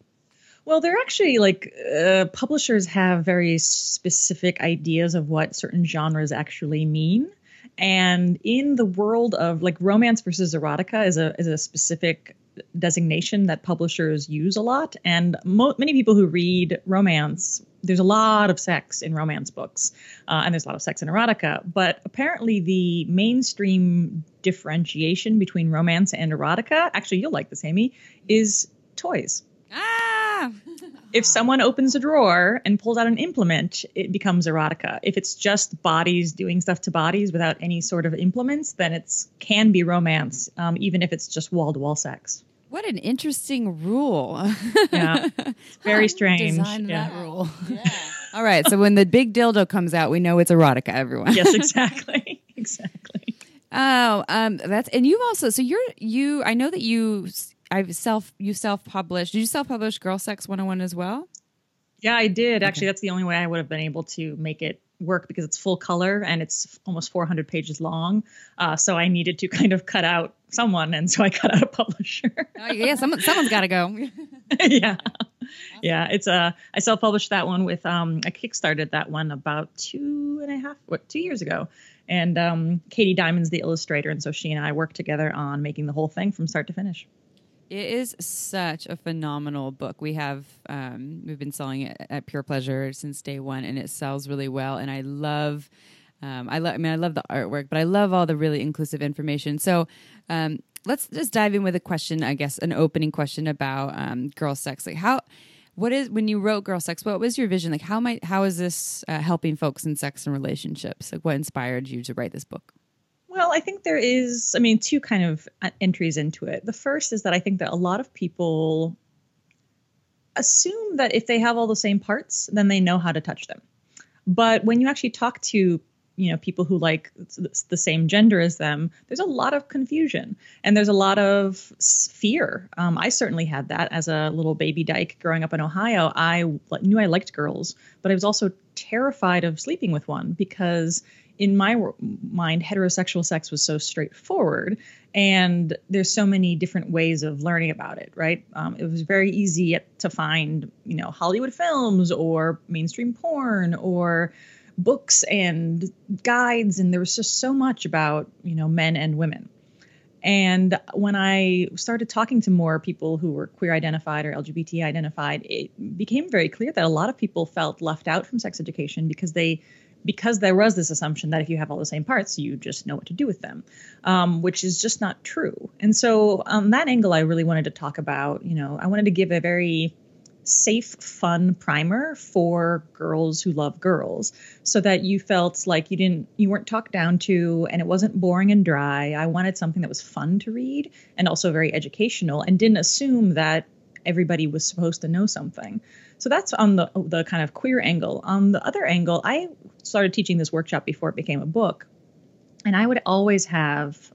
Well, they're actually like uh, publishers have very specific ideas of what certain genres actually mean. And in the world of like romance versus erotica is a is a specific designation that publishers use a lot. And mo- many people who read romance, there's a lot of sex in romance books, uh, and there's a lot of sex in erotica. But apparently, the mainstream differentiation between romance and erotica, actually, you'll like this, Amy, is toys. Ah! If someone opens a drawer and pulls out an implement, it becomes erotica. If it's just bodies doing stuff to bodies without any sort of implements, then it's can be romance, um, even if it's just wall-to-wall sex. What an interesting rule. Yeah, it's very strange. Design yeah. that rule. Yeah. All right. So when the big dildo comes out, we know it's erotica, everyone. Yes, exactly. Exactly. Oh, um, that's, and you've also, so you're, you, I know that you, I've self, you self-published. Did you self-publish Girl Sex one oh one as well? Yeah, I did. Actually, that's the only way I would have been able to make it work because it's full color and it's almost four hundred pages long. Uh, so I needed to kind of cut out someone. And so I cut out a publisher. Oh, yeah. Someone, someone's got to go. Yeah. Yeah. It's a, I self-published that one with, um, I kickstarted that one about two and a half, what, two years ago. And um, Katie Diamond's the illustrator. And so she and I worked together on making the whole thing from start to finish. It is such a phenomenal book. We have, um, we've been selling it at Pure Pleasure since day one, and it sells really well. And I love, um, I love, I mean, I love the artwork, but I love all the really inclusive information. So um, let's just dive in with a question, I guess, an opening question about um, Girl Sex. Like how, what is, when you wrote Girl Sex, what was your vision? Like how might, how is this uh, helping folks in sex and relationships? Like what inspired you to write this book? Well, I think there is, I mean, two kind of entries into it. The first is that I think that a lot of people assume that if they have all the same parts, then they know how to touch them. But when you actually talk to, you know, people who like the same gender as them, there's a lot of confusion and there's a lot of fear. Um, I certainly had that as a little baby dyke growing up in Ohio. I knew I liked girls, but I was also terrified of sleeping with one because in my mind, heterosexual sex was so straightforward, and there's so many different ways of learning about it, right? Um, it was very easy to find, you know, Hollywood films or mainstream porn or books and guides, and there was just so much about, you know, men and women. And when I started talking to more people who were queer identified or L G B T identified, it became very clear that a lot of people felt left out from sex education because they because there was this assumption that if you have all the same parts, you just know what to do with them, um, which is just not true. And so on that angle, I really wanted to talk about, you know, I wanted to give a very safe, fun primer for girls who love girls so that you felt like you didn't, you weren't talked down to and it wasn't boring and dry. I wanted something that was fun to read and also very educational and didn't assume that everybody was supposed to know something. So that's on the the kind of queer angle. On the other angle, I started teaching this workshop before it became a book. And I would always have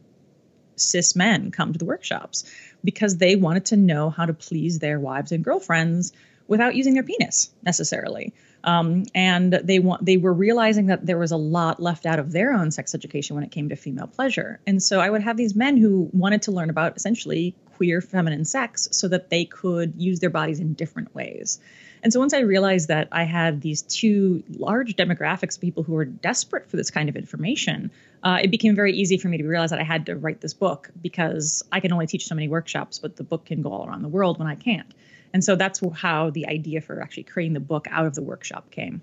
cis men come to the workshops because they wanted to know how to please their wives and girlfriends without using their penis necessarily. Um, and they want they were realizing that there was a lot left out of their own sex education when it came to female pleasure. And so I would have these men who wanted to learn about essentially queer feminine sex so that they could use their bodies in different ways. And so once I realized that I had these two large demographics of people who were desperate for this kind of information, uh, it became very easy for me to realize that I had to write this book because I can only teach so many workshops, but the book can go all around the world when I can't. And so that's how the idea for actually creating the book out of the workshop came.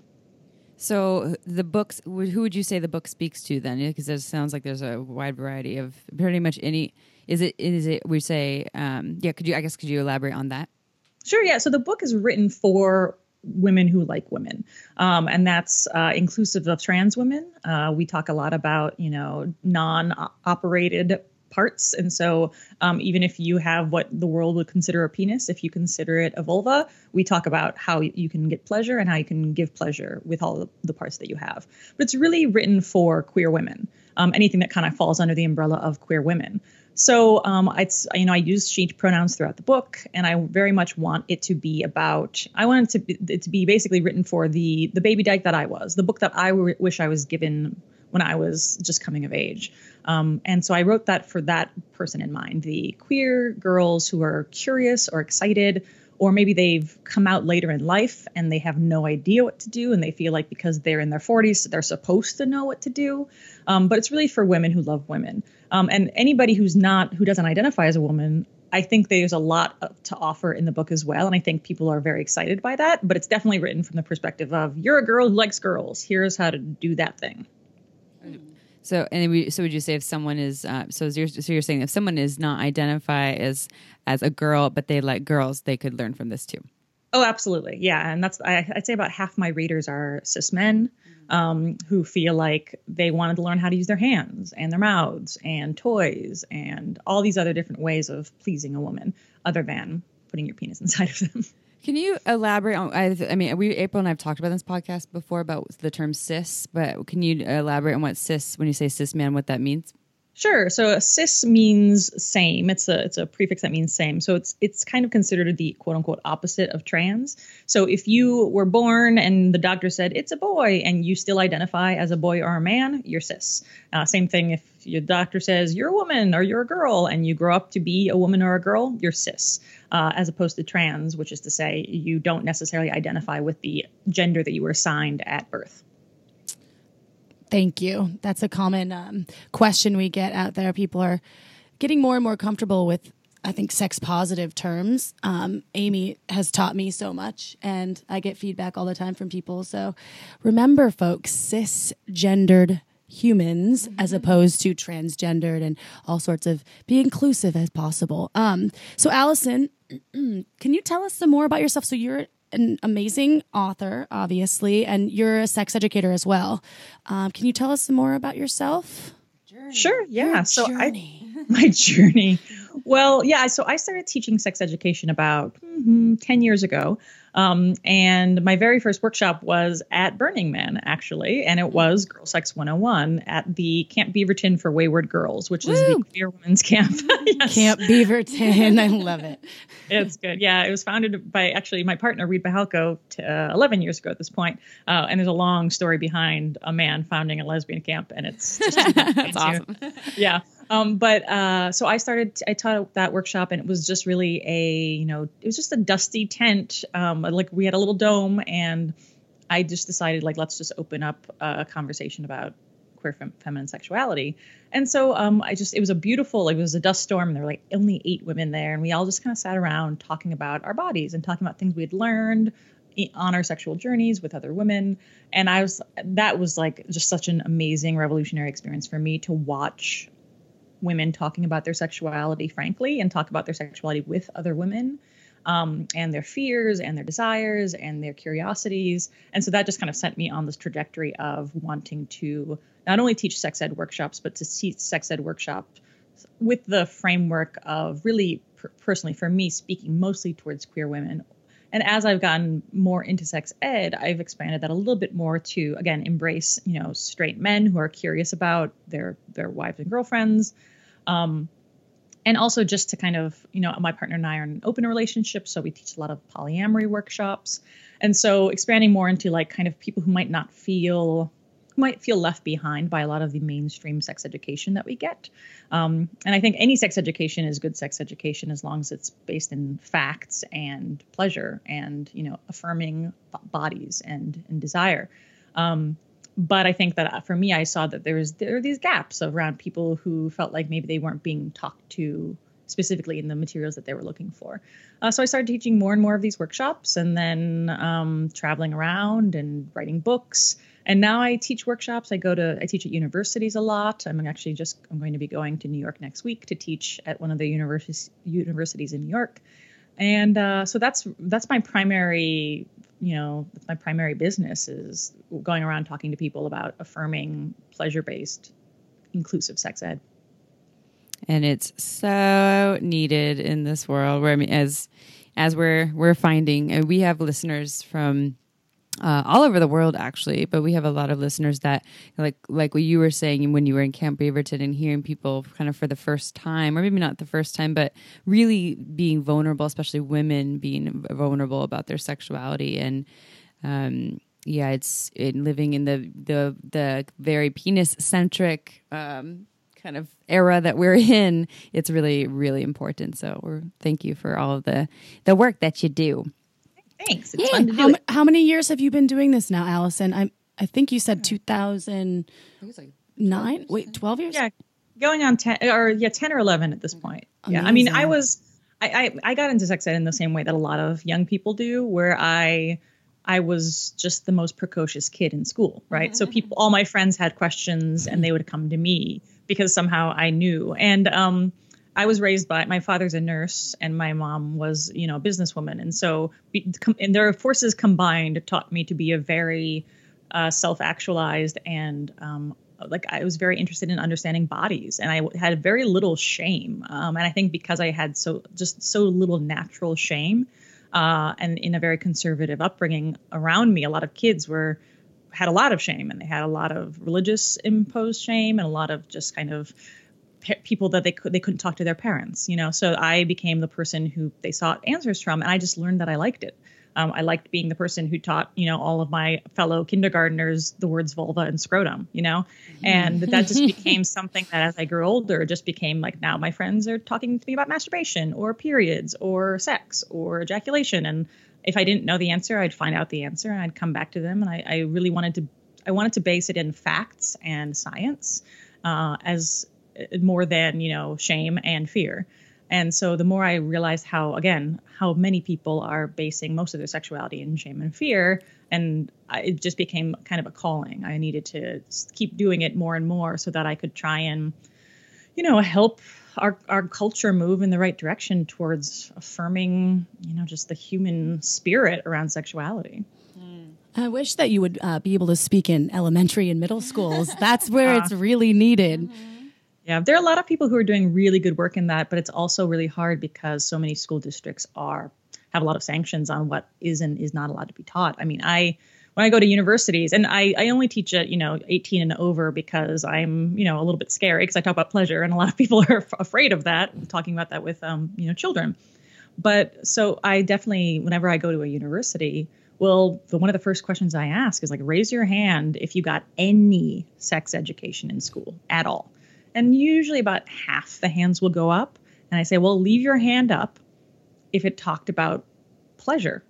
So the books, who would you say the book speaks to then? Because it sounds like there's a wide variety of pretty much any, is it, is it, we say, um, yeah, could you, I guess, could you elaborate on that? Sure. Yeah. So the book is written for women who like women. Um, and that's uh, inclusive of trans women. Uh, we talk a lot about, you know, non-operated parts. And so um, even if you have what the world would consider a penis, if you consider it a vulva, we talk about how you can get pleasure and how you can give pleasure with all the parts that you have. But it's really written for queer women, um, anything that kind of falls under the umbrella of queer women. So um, it's, you know, I use she pronouns throughout the book, and I very much want it to be about, I want it to be, it to be basically written for the the baby dyke that I was, the book that I w- wish I was given when I was just coming of age. Um, and so I wrote that for that person in mind, the queer girls who are curious or excited or maybe they've come out later in life and they have no idea what to do, and they feel like because they're in their forties, they're supposed to know what to do. Um, but it's really for women who love women. Um, and anybody who's not, who doesn't identify as a woman, I think there's a lot to offer in the book as well. And I think people are very excited by that. But it's definitely written from the perspective of, you're a girl who likes girls. Here's how to do that thing. So, and we, so would you say if someone is, uh, so you're, so you're saying if someone is not identify as as a girl, but they like girls, they could learn from this too? Oh, absolutely. Yeah. And that's, I, I'd say about half my readers are cis men um, who feel like they wanted to learn how to use their hands and their mouths and toys and all these other different ways of pleasing a woman other than putting your penis inside of them. Can you elaborate on, I, I mean, we, April and I have talked about this podcast before about the term cis, but can you elaborate on what cis, when you say cis man, what that means? Sure. So cis means same. It's a it's a prefix that means same. So it's it's kind of considered the quote unquote opposite of trans. So if you were born and the doctor said it's a boy and you still identify as a boy or a man, you're cis. Uh, same thing if your doctor says you're a woman or you're a girl and you grow up to be a woman or a girl, you're cis. Uh, as opposed to trans, which is to say you don't necessarily identify with the gender that you were assigned at birth. Thank you. That's a common um, question we get out there. People are getting more and more comfortable with, I think, sex positive terms. Um, Amy has taught me so much, and I get feedback all the time from people. So remember, folks, cisgendered humans mm-hmm. as opposed to transgendered, and all sorts of be inclusive as possible. Um, so Allison, can you tell us some more about yourself? So you're an amazing author, obviously, and you're a sex educator as well. Um, can you tell us some more about yourself? Journey. Sure. Yeah. Your so journey. I, my journey. Well, yeah. So I started teaching sex education about mm-hmm, ten years ago. Um, and my very first workshop was at Burning Man, actually. And it was Girl Sex one oh one at the Camp Beaverton for Wayward Girls, which Woo! Is the queer women's camp. Yes. Camp Beaverton. I love it. It's good. Yeah. It was founded by actually my partner, Reed Bahalko, t- uh, eleven years ago at this point. Uh, and there's a long story behind a man founding a lesbian camp. And it's just that's awesome. Yeah. Um, but uh, so I started, I taught that workshop, and it was just really a, you know, it was just a dusty tent. Um, like we had a little dome, and I just decided, like, let's just open up a conversation about queer fem- feminine sexuality. And so um, I just, it was a beautiful, like, it was a dust storm, and there were like only eight women there. And we all just kind of sat around talking about our bodies and talking about things we had learned on our sexual journeys with other women. And I was, that was like just such an amazing revolutionary experience for me to watch women talking about their sexuality, frankly, and talk about their sexuality with other women, um, and their fears and their desires and their curiosities. And so that just kind of sent me on this trajectory of wanting to not only teach sex ed workshops, but to teach sex ed workshops with the framework of really per- personally, for me, speaking mostly towards queer women. And as I've gotten more into sex ed, I've expanded that a little bit more to, again, embrace, you know, straight men who are curious about their their wives and girlfriends. Um, and also just to kind of, you know, my partner and I are in an open relationship, so we teach a lot of polyamory workshops. And so expanding more into like kind of people who might not feel, who might feel left behind by a lot of the mainstream sex education that we get. Um, and I think any sex education is good sex education as long as it's based in facts and pleasure and, you know, affirming b- bodies and, and desire. Um, But I think that for me, I saw that there was there are these gaps around people who felt like maybe they weren't being talked to specifically in the materials that they were looking for. Uh, so I started teaching more and more of these workshops, and then um, traveling around and writing books. And now I teach workshops. I go to I teach at universities a lot. I'm actually just I'm going to be going to New York next week to teach at one of the universities universities in New York. And uh, so that's that's my primary. You know, my primary business is going around talking to people about affirming pleasure-based, inclusive sex ed. And it's so needed in this world where, I mean, as as we're we're finding, and we have listeners from uh, all over the world, actually, but we have a lot of listeners that, like like what you were saying when you were in Camp Beaverton and hearing people kind of for the first time, or maybe not the first time, but really being vulnerable, especially women being vulnerable about their sexuality. And um, yeah, it's it, living in the, the, the very penis-centric um kind of era that we're in, it's really, really important. So we're, thank you for all of the, the work that you do. Thanks. It's fun to do how, it. how many years have you been doing this now, Allison? I I think you said two thousand nine. Wait, twelve years? Yeah, going on ten or yeah, ten or eleven at this point. Amazing. Yeah, I mean, I was I, I I got into sex ed in the same way that a lot of young people do, where I I was just the most precocious kid in school, right? Mm-hmm. So people, all my friends had questions, and they would come to me because somehow I knew. And um, I was raised by, my father's a nurse, and my mom was, you know, a businesswoman, and so and their forces combined taught me to be a very uh, self-actualized and um, like I was very interested in understanding bodies, and I had very little shame. Um, and I think because I had so just so little natural shame, uh, and in a very conservative upbringing around me, a lot of kids were had a lot of shame, and they had a lot of religious imposed shame, and a lot of just kind of pe- people that they could they couldn't talk to their parents, you know. So I became the person who they sought answers from, and I just learned that I liked it. Um, I liked being the person who taught, you know, all of my fellow kindergartners the words vulva and scrotum, you know, and that just became something that as I grew older, just became like, now my friends are talking to me about masturbation or periods or sex or ejaculation. And if I didn't know the answer, I'd find out the answer and I'd come back to them. And I, I really wanted to, I wanted to base it in facts and science uh, as more than, you know, shame and fear. And so the more I realized how, again, how many people are basing most of their sexuality in shame and fear, and I, it just became kind of a calling. I needed to keep doing it more and more so that I could try and, you know, help our, our culture move in the right direction towards affirming, you know, just the human spirit around sexuality. I wish that you would uh, be able to speak in elementary and middle schools. That's where it's really needed. Mm-hmm. Yeah, there are a lot of people who are doing really good work in that, but it's also really hard because so many school districts are have a lot of sanctions on what is and is not allowed to be taught. I mean, I when I go to universities, and I, I only teach at, you know, eighteen and over because I'm, you know, a little bit scary because I talk about pleasure, and a lot of people are f- afraid of that, talking about that with, um, you know, children. But so I definitely, whenever I go to a university, well, the, one of the first questions I ask is like, raise your hand if you got any sex education in school at all. And usually about half the hands will go up. And I say, well, leave your hand up if it talked about pleasure.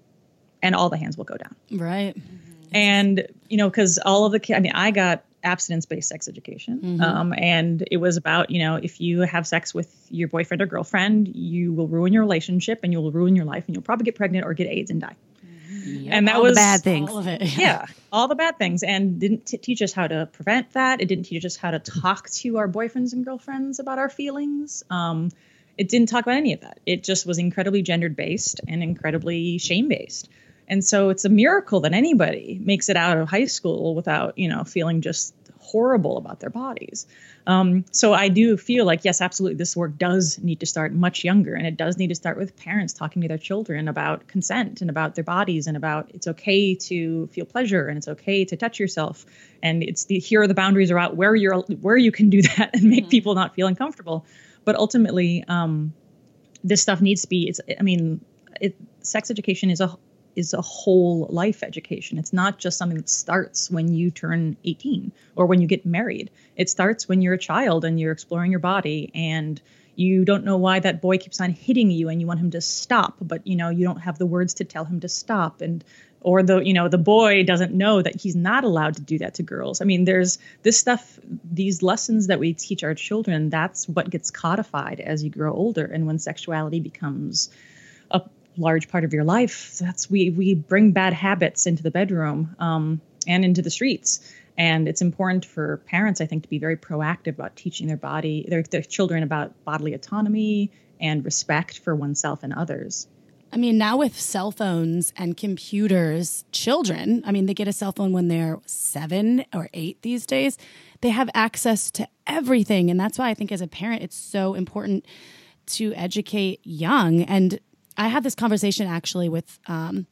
And all the hands will go down. Right. Mm-hmm. And, you know, because all of the kids, I mean, I got abstinence-based sex education. Mm-hmm. Um, and it was about, you know, if you have sex with your boyfriend or girlfriend, you will ruin your relationship and you will ruin your life and you'll probably get pregnant or get AIDS and die. Yep. And that all was the bad things. All of it. Yeah. yeah, all the bad things, and didn't t- teach us how to prevent that. It didn't teach us how to talk to our boyfriends and girlfriends about our feelings. Um, it didn't talk about any of that. It just was incredibly gendered based and incredibly shame based. And so it's a miracle that anybody makes it out of high school without, you know, feeling just horrible about their bodies. Um, so I do feel like, yes, absolutely, this work does need to start much younger, and it does need to start with parents talking to their children about consent and about their bodies and about it's okay to feel pleasure and it's okay to touch yourself. And it's the, here are the boundaries about where you're, where you can do that and make mm-hmm. people not feel uncomfortable. But ultimately, um, this stuff needs to be, it's, I mean, it, sex education is a is a whole life education. It's not just something that starts when you turn eighteen or when you get married. It starts when you're a child and you're exploring your body and you don't know why that boy keeps on hitting you and you want him to stop, but you know, you don't have the words to tell him to stop. And, or the, you know, the boy doesn't know that he's not allowed to do that to girls. I mean, there's this stuff, these lessons that we teach our children, that's what gets codified as you grow older. And when sexuality becomes a large part of your life, that's we we bring bad habits into the bedroom um, and into the streets. And it's important for parents, I think, to be very proactive about teaching their body, their, their children about bodily autonomy and respect for oneself and others. I mean, now with cell phones and computers, children, I mean, they get a cell phone when they're seven or eight these days. They have access to everything. And that's why I think as a parent, it's so important to educate young. And I had this conversation actually with um,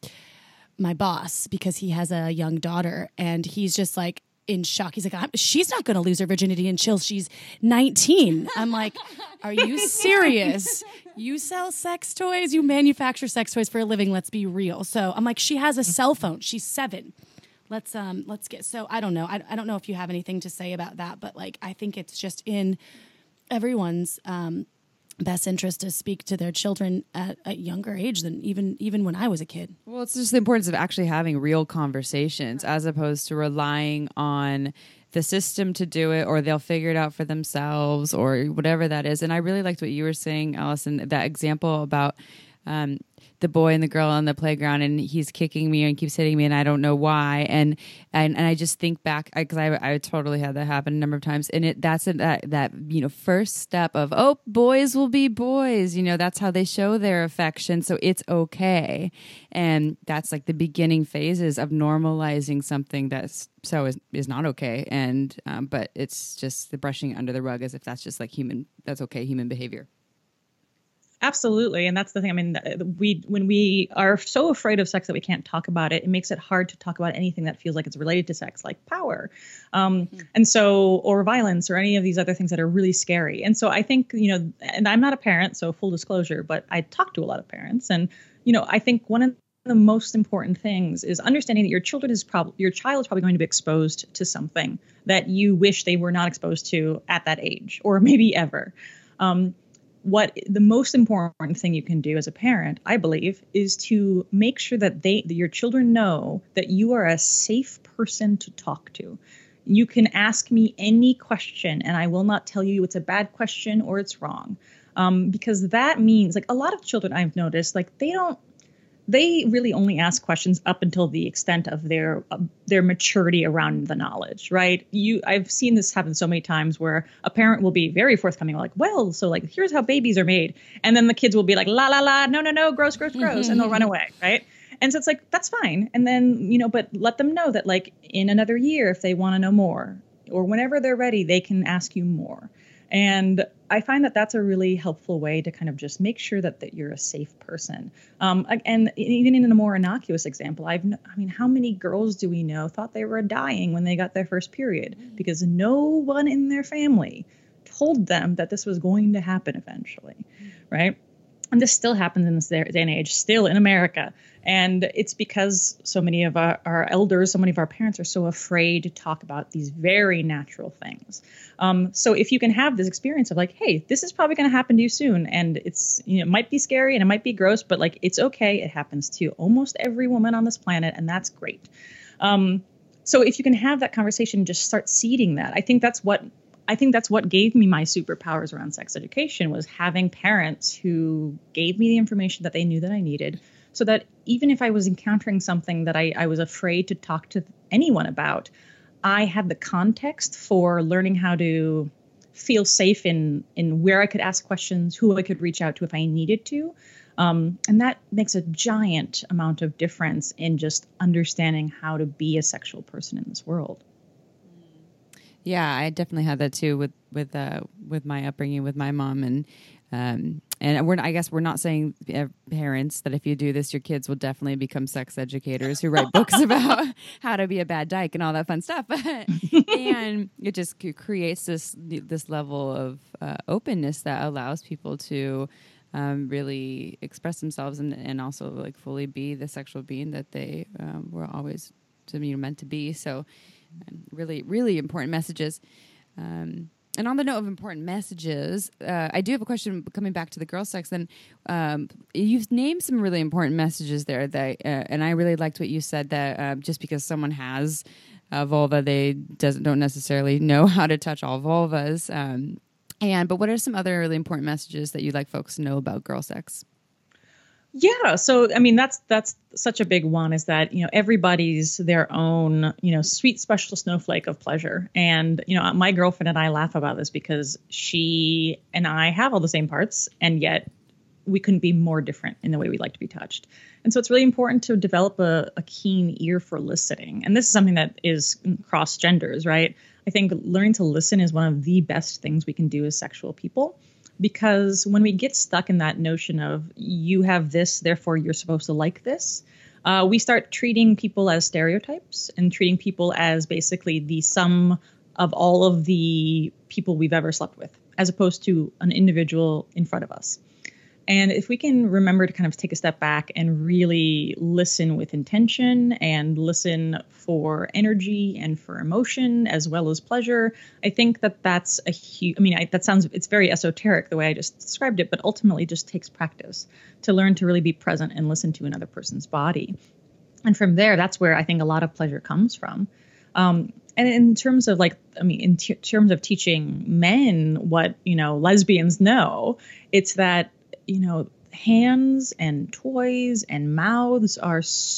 my boss because he has a young daughter and he's just like in shock. He's like, I'm, she's not going to lose her virginity until she's nineteen. I'm like, are you serious? You sell sex toys? You manufacture sex toys for a living. Let's be real. So I'm like, she has a cell phone. She's seven. let's um let's get so I don't know I, I don't know if you have anything to say about that, but like I think it's just in everyone's um best interest to speak to their children at a younger age than even even when I was a kid. Well, it's just the importance of actually having real conversations as opposed to relying on the system to do it, or they'll figure it out for themselves, or whatever that is. And I really liked what you were saying, Allison, that example about um, the boy and the girl on the playground, and he's kicking me and keeps hitting me, and I don't know why. And and, and I just think back, because I, I, I totally had that happen a number of times. And it that's a, that that you know first step of, oh, boys will be boys. You know, that's how they show their affection, so it's okay. And that's like the beginning phases of normalizing something that's so is is not okay. And um, but it's just the brushing it under the rug as if that's just like human. That's okay, human behavior. Absolutely. And that's the thing. I mean, we when we are so afraid of sex that we can't talk about it, it makes it hard to talk about anything that feels like it's related to sex, like power. Um, mm-hmm. And so, or violence, or any of these other things that are really scary. And so I think, you know, and I'm not a parent, so full disclosure, but I talk to a lot of parents. And, you know, I think one of the most important things is understanding that your children is probably your child is probably going to be exposed to something that you wish they were not exposed to at that age, or maybe ever. Um, What the most important thing you can do as a parent, I believe, is to make sure that they, that your children know that you are a safe person to talk to. You can ask me any question, and I will not tell you it's a bad question or it's wrong, um, because that means, like, a lot of children I've noticed, like they don't. They really only ask questions up until the extent of their uh, their maturity around the knowledge, right? You, I've seen this happen so many times where a parent will be very forthcoming, like, well, so like, here's how babies are made. And then the kids will be like, la, la, la, no, no, no, gross, gross, gross. And they'll run away, right? And so it's like, that's fine. And then, you know, but let them know that, like, in another year, if they want to know more, or whenever they're ready, they can ask you more. And I find that that's a really helpful way to kind of just make sure that, that you're a safe person. Um, and even in a more innocuous example, I've, I mean, how many girls do we know thought they were dying when they got their first period because no one in their family told them that this was going to happen eventually, right? And this still happens in this day and age, still in America. And it's because so many of our, our elders, so many of our parents are so afraid to talk about these very natural things. Um, so if you can have this experience of like, hey, this is probably going to happen to you soon. And it's, you know, it might be scary and it might be gross, but like, it's okay. It happens to almost every woman on this planet. And that's great. Um, so if you can have that conversation, just start seeding that. I think that's what I think that's what gave me my superpowers around sex education, was having parents who gave me the information that they knew that I needed, so that even if I was encountering something that I, I was afraid to talk to anyone about, I had the context for learning how to feel safe in, in where I could ask questions, who I could reach out to if I needed to. Um, and that makes a giant amount of difference in just understanding how to be a sexual person in this world. Yeah, I definitely had that too with with uh, with my upbringing with my mom, and um, and we're I guess we're not saying uh, parents that if you do this, your kids will definitely become sex educators who write books about how to be a bad dyke and all that fun stuff. And it just creates this this level of uh, openness that allows people to um, really express themselves and and also like fully be the sexual being that they um, were always to be meant to be. So. Um, really, really important messages. Um, and on the note of important messages, uh, I do have a question coming back to the girl sex. And um, you've named some really important messages there. That, uh, and I really liked what you said, that uh, just because someone has a vulva, they doesn't don't necessarily know how to touch all vulvas. Um, and but what are some other really important messages that you'd like folks to know about girl sex? Yeah. So, I mean, that's that's such a big one, is that, you know, everybody's their own, you know, sweet, special snowflake of pleasure. And, you know, my girlfriend and I laugh about this because she and I have all the same parts, and yet we couldn't be more different in the way we like to be touched. And so it's really important to develop a, a keen ear for listening. And this is something that is cross genders, right? I think learning to listen is one of the best things we can do as sexual people. Because when we get stuck in that notion of you have this, therefore you're supposed to like this, uh, we start treating people as stereotypes and treating people as basically the sum of all of the people we've ever slept with, as opposed to an individual in front of us. And if we can remember to kind of take a step back and really listen with intention and listen for energy and for emotion as well as pleasure, I think that that's a huge, I mean, I, that sounds, it's very esoteric the way I just described it, but ultimately just takes practice to learn to really be present and listen to another person's body. And from there, that's where I think a lot of pleasure comes from. Um, and in terms of like, I mean, in t- terms of teaching men what, you know, lesbians know, it's that, you know, hands and toys and mouths are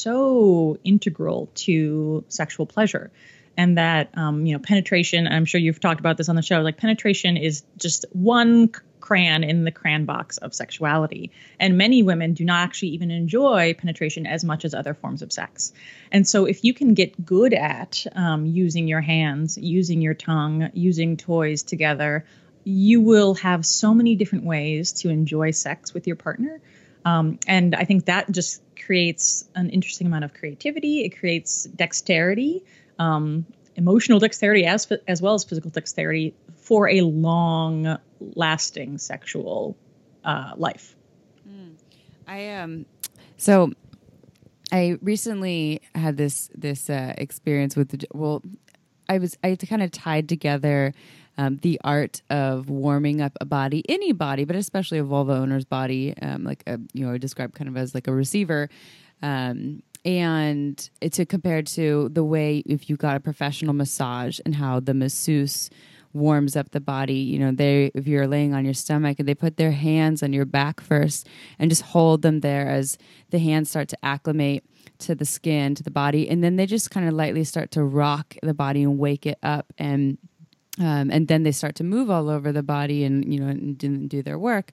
so integral to sexual pleasure. And that, um, you know, penetration, I'm sure you've talked about this on the show, like penetration is just one crayon in the crayon box of sexuality. And many women do not actually even enjoy penetration as much as other forms of sex. And so if you can get good at um, using your hands, using your tongue, using toys together, you will have so many different ways to enjoy sex with your partner. Um, and I think that just creates an interesting amount of creativity. It creates dexterity, um, emotional dexterity as as well as physical dexterity for a long lasting sexual uh, life. Mm. I um so I recently had this this uh, experience with the, well I was I kind of tied together um, the art of warming up a body, any body, but especially a vulva owner's body, um, like a, you know, described kind of as like a receiver. Um, and it's compared to the way if you got a professional massage and how the masseuse warms up the body. You know, they if you're laying on your stomach and they put their hands on your back first and just hold them there as the hands start to acclimate to the skin, to the body, and then they just kind of lightly start to rock the body and wake it up, and um, and then they start to move all over the body and, you know, and didn't do their work.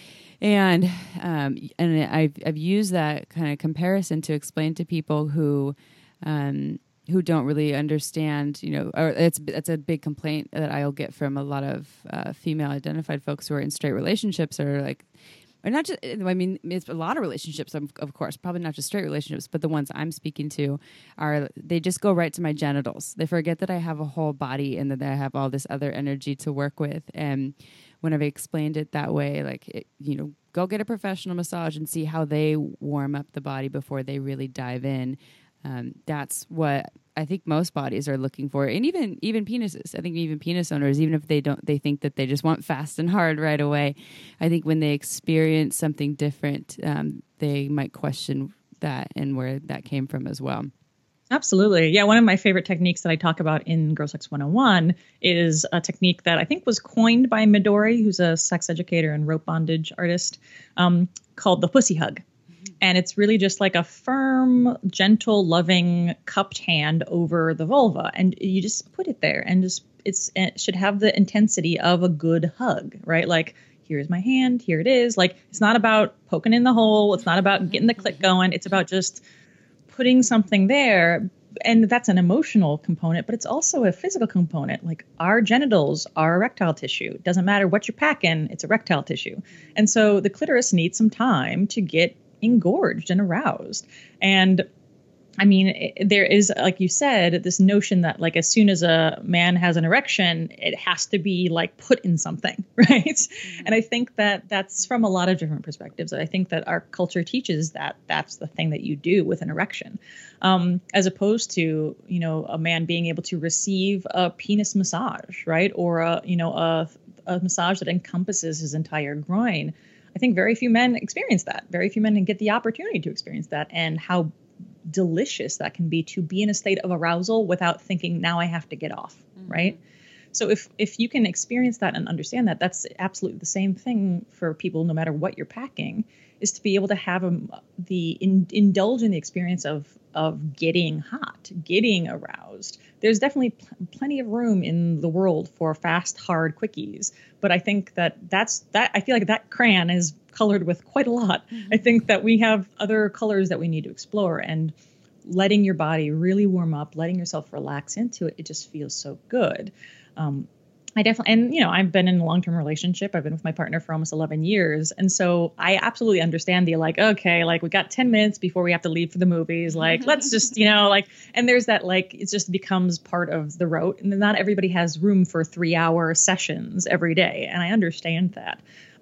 And um, and I've I've used that kind of comparison to explain to people who um, who don't really understand, you know, or it's it's a big complaint that I'll get from a lot of uh, female identified folks who are in straight relationships, or like, or not just, I mean, it's a lot of relationships, of, of course, probably not just straight relationships, but the ones I'm speaking to are, they just go right to my genitals. They forget that I have a whole body and that I have all this other energy to work with. And when I've explained it that way, like, it, you know, go get a professional massage and see how they warm up the body before they really dive in. Um, that's what I think most bodies are looking for, and even even penises. I think even penis owners, even if they don't, they think that they just want fast and hard right away. I think when they experience something different, um, they might question that and where that came from as well. Absolutely. Yeah, one of my favorite techniques that I talk about in Girl Sex one oh one is a technique that I think was coined by Midori, who's a sex educator and rope bondage artist, um, called the pussy hug. And it's really just like a firm, gentle, loving, cupped hand over the vulva. And you just put it there and just it's it should have the intensity of a good hug, right? Like, here's my hand, here it is. Like, it's not about poking in the hole. It's not about getting the clit going. It's about just putting something there. And that's an emotional component, but it's also a physical component. Like, our genitals are erectile tissue. It doesn't matter what you're packing, it's erectile tissue. And so the clitoris needs some time to get engorged and aroused. And I mean, it, there is, like you said, this notion that like as soon as a man has an erection, it has to be like put in something, right? Mm-hmm. And I think that that's from a lot of different perspectives. I think that our culture teaches that that's the thing that you do with an erection, um, as opposed to, you know, a man being able to receive a penis massage, right? Or a, you know, a, a massage that encompasses his entire groin. I think very few men experience that. Very few men get the opportunity to experience that, and how delicious that can be to be in a state of arousal without thinking, now I have to get off, mm-hmm. right? So if if you can experience that and understand that, that's absolutely the same thing for people, no matter what you're packing, is to be able to have a, the in, indulge in the experience of of getting hot, getting aroused. There's definitely pl- plenty of room in the world for fast, hard quickies. But I think that that's that. I feel like that crayon is colored with quite a lot. Mm-hmm. I think that we have other colors that we need to explore, and letting your body really warm up, letting yourself relax into it, it just feels so good. Um, I definitely, and you know, I've been in a long-term relationship. I've been with my partner for almost eleven years. And so I absolutely understand the like, okay, like we got ten minutes before we have to leave for the movies. Like, let's just, you know, like, and there's that, like, it just becomes part of the rote. And not everybody has room for three hour sessions every day. And I understand that.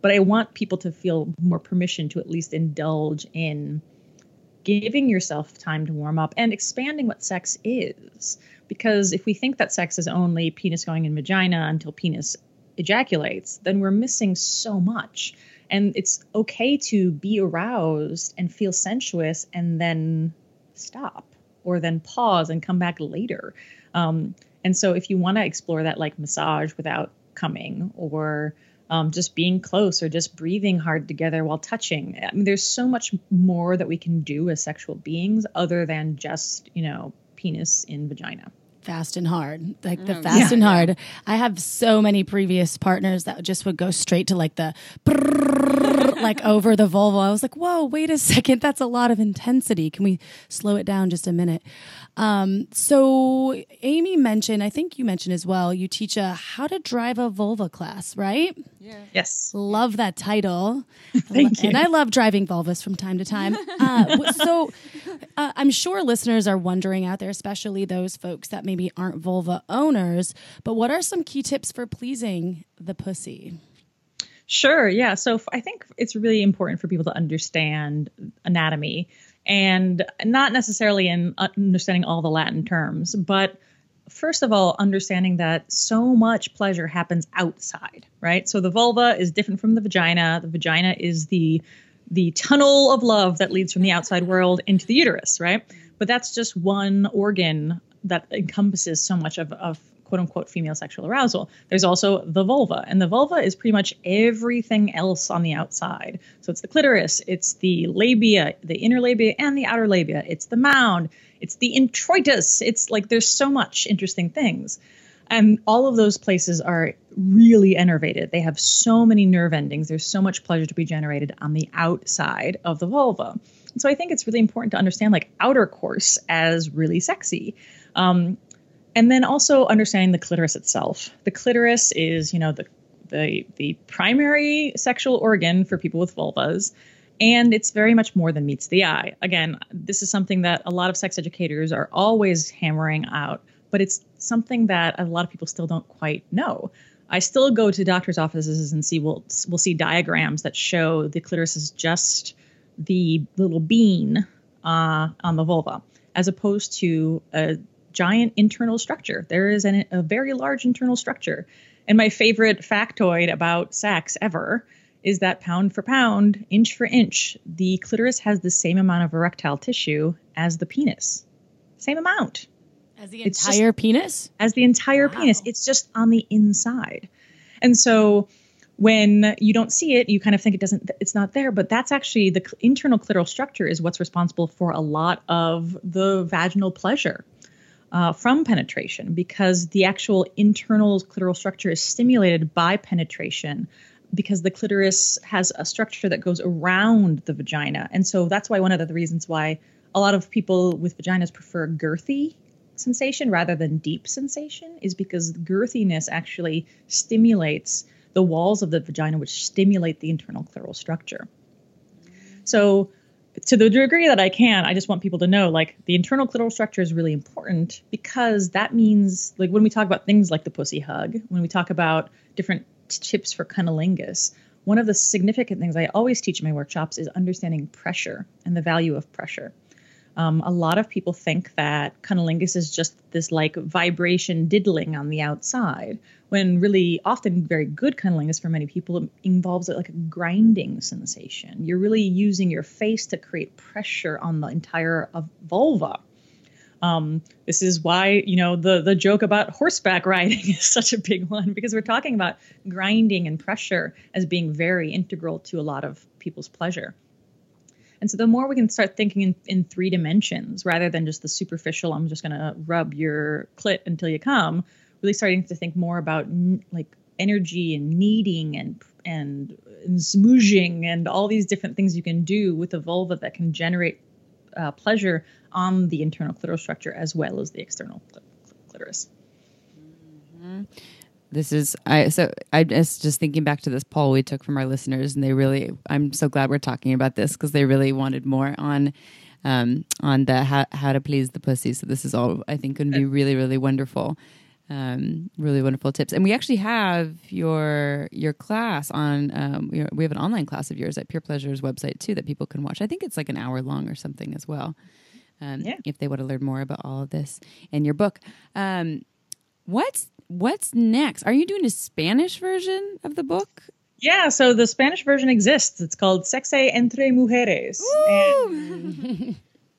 but I want people to feel more permission to at least indulge in giving yourself time to warm up and expanding what sex is. Because if we think that sex is only penis going in vagina until penis ejaculates, then we're missing so much. And it's okay to be aroused and feel sensuous and then stop, or then pause and come back later. Um, and so if you want to explore that, like massage without coming, or Um, just being close, or just breathing hard together while touching. I mean, there's so much more that we can do as sexual beings other than just, you know, penis in vagina. Fast and hard, like the Mm. fast Yeah. and hard. I have so many previous partners that just would go straight to like the brrrr, like over the vulva. I was like, whoa, wait a second. That's a lot of intensity. Can we slow it down just a minute? Um, so Amy mentioned, I think you mentioned as well, you teach a how to drive a vulva class, right? Yes. Love that title. Thank you. And I love driving vulvas from time to time. Uh, w- so uh, I'm sure listeners are wondering out there, especially those folks that maybe aren't vulva owners, but what are some key tips for pleasing the pussy? Sure. Yeah. So f- I think it's really important for people to understand anatomy, and not necessarily in understanding all the Latin terms, but first of all, understanding that so much pleasure happens outside, right? So the vulva is different from the vagina. The vagina is the the tunnel of love that leads from the outside world into the uterus, right? But that's just one organ that encompasses so much of, of quote unquote female sexual arousal. There's also the vulva, and the vulva is pretty much everything else on the outside. So it's the clitoris, it's the labia, the inner labia and the outer labia, it's the mound, it's the introitus. It's like there's so much interesting things. And all of those places are really innervated. They have so many nerve endings. There's so much pleasure to be generated on the outside of the vulva. And so I think it's really important to understand like outer course as really sexy. Um, and then also understanding the clitoris itself. The clitoris is, you know, the, the, the primary sexual organ for people with vulvas. And it's very much more than meets the eye. Again, this is something that a lot of sex educators are always hammering out, but it's something that a lot of people still don't quite know. I still go to doctors' offices and see we'll we'll see diagrams that show the clitoris is just the little bean uh, on the vulva, as opposed to a giant internal structure. There is an, a very large internal structure. And my favorite factoid about sex ever is that pound for pound, inch for inch, the clitoris has the same amount of erectile tissue as the penis. Same amount. As the It's entire penis? As the entire Wow. penis. It's just on the inside. And so when you don't see it, you kind of think it doesn't, it's not there, but that's actually the cl- internal clitoral structure is what's responsible for a lot of the vaginal pleasure uh, from penetration, because the actual internal clitoral structure is stimulated by penetration, because the clitoris has a structure that goes around the vagina. And so that's why one of the reasons why a lot of people with vaginas prefer girthy sensation rather than deep sensation is because girthiness actually stimulates the walls of the vagina, which stimulate the internal clitoral structure. So to the degree that I can, I just want people to know, like, the internal clitoral structure is really important, because that means, like, when we talk about things like the pussy hug, when we talk about different tips for cunnilingus, one of the significant things I always teach in my workshops is understanding pressure and the value of pressure. Um, a lot of people think that cunnilingus is just this like vibration diddling on the outside, when really often very good cunnilingus for many people involves like a grinding sensation. You're really using your face to create pressure on the entire uh, vulva. Um, this is why, you know, the, the joke about horseback riding is such a big one, because we're talking about grinding and pressure as being very integral to a lot of people's pleasure. And so the more we can start thinking in, in three dimensions rather than just the superficial, I'm just going to rub your clit until you come, really starting to think more about n- like energy and kneading and, and, and smooshing and all these different things you can do with the vulva that can generate uh, pleasure on the internal clitoral structure as well as the external cl- clitoris. Mm-hmm. This is I so I just just thinking back to this poll we took from our listeners, and they really I'm so glad we're talking about this, because they really wanted more on um, on the how how to please the pussy. So this is all I think going to be really really wonderful. Um, really wonderful tips. And we actually have your your class on, um, we we have an online class of yours at Pure Pleasure's website too that people can watch. I think it's like an hour long or something as well. Um, Yeah. if they want to learn more about all of this and your book. Um, what's, what's next? Are you doing a Spanish version of the book? Yeah, so the Spanish version exists. It's called Sexe entre Mujeres. And,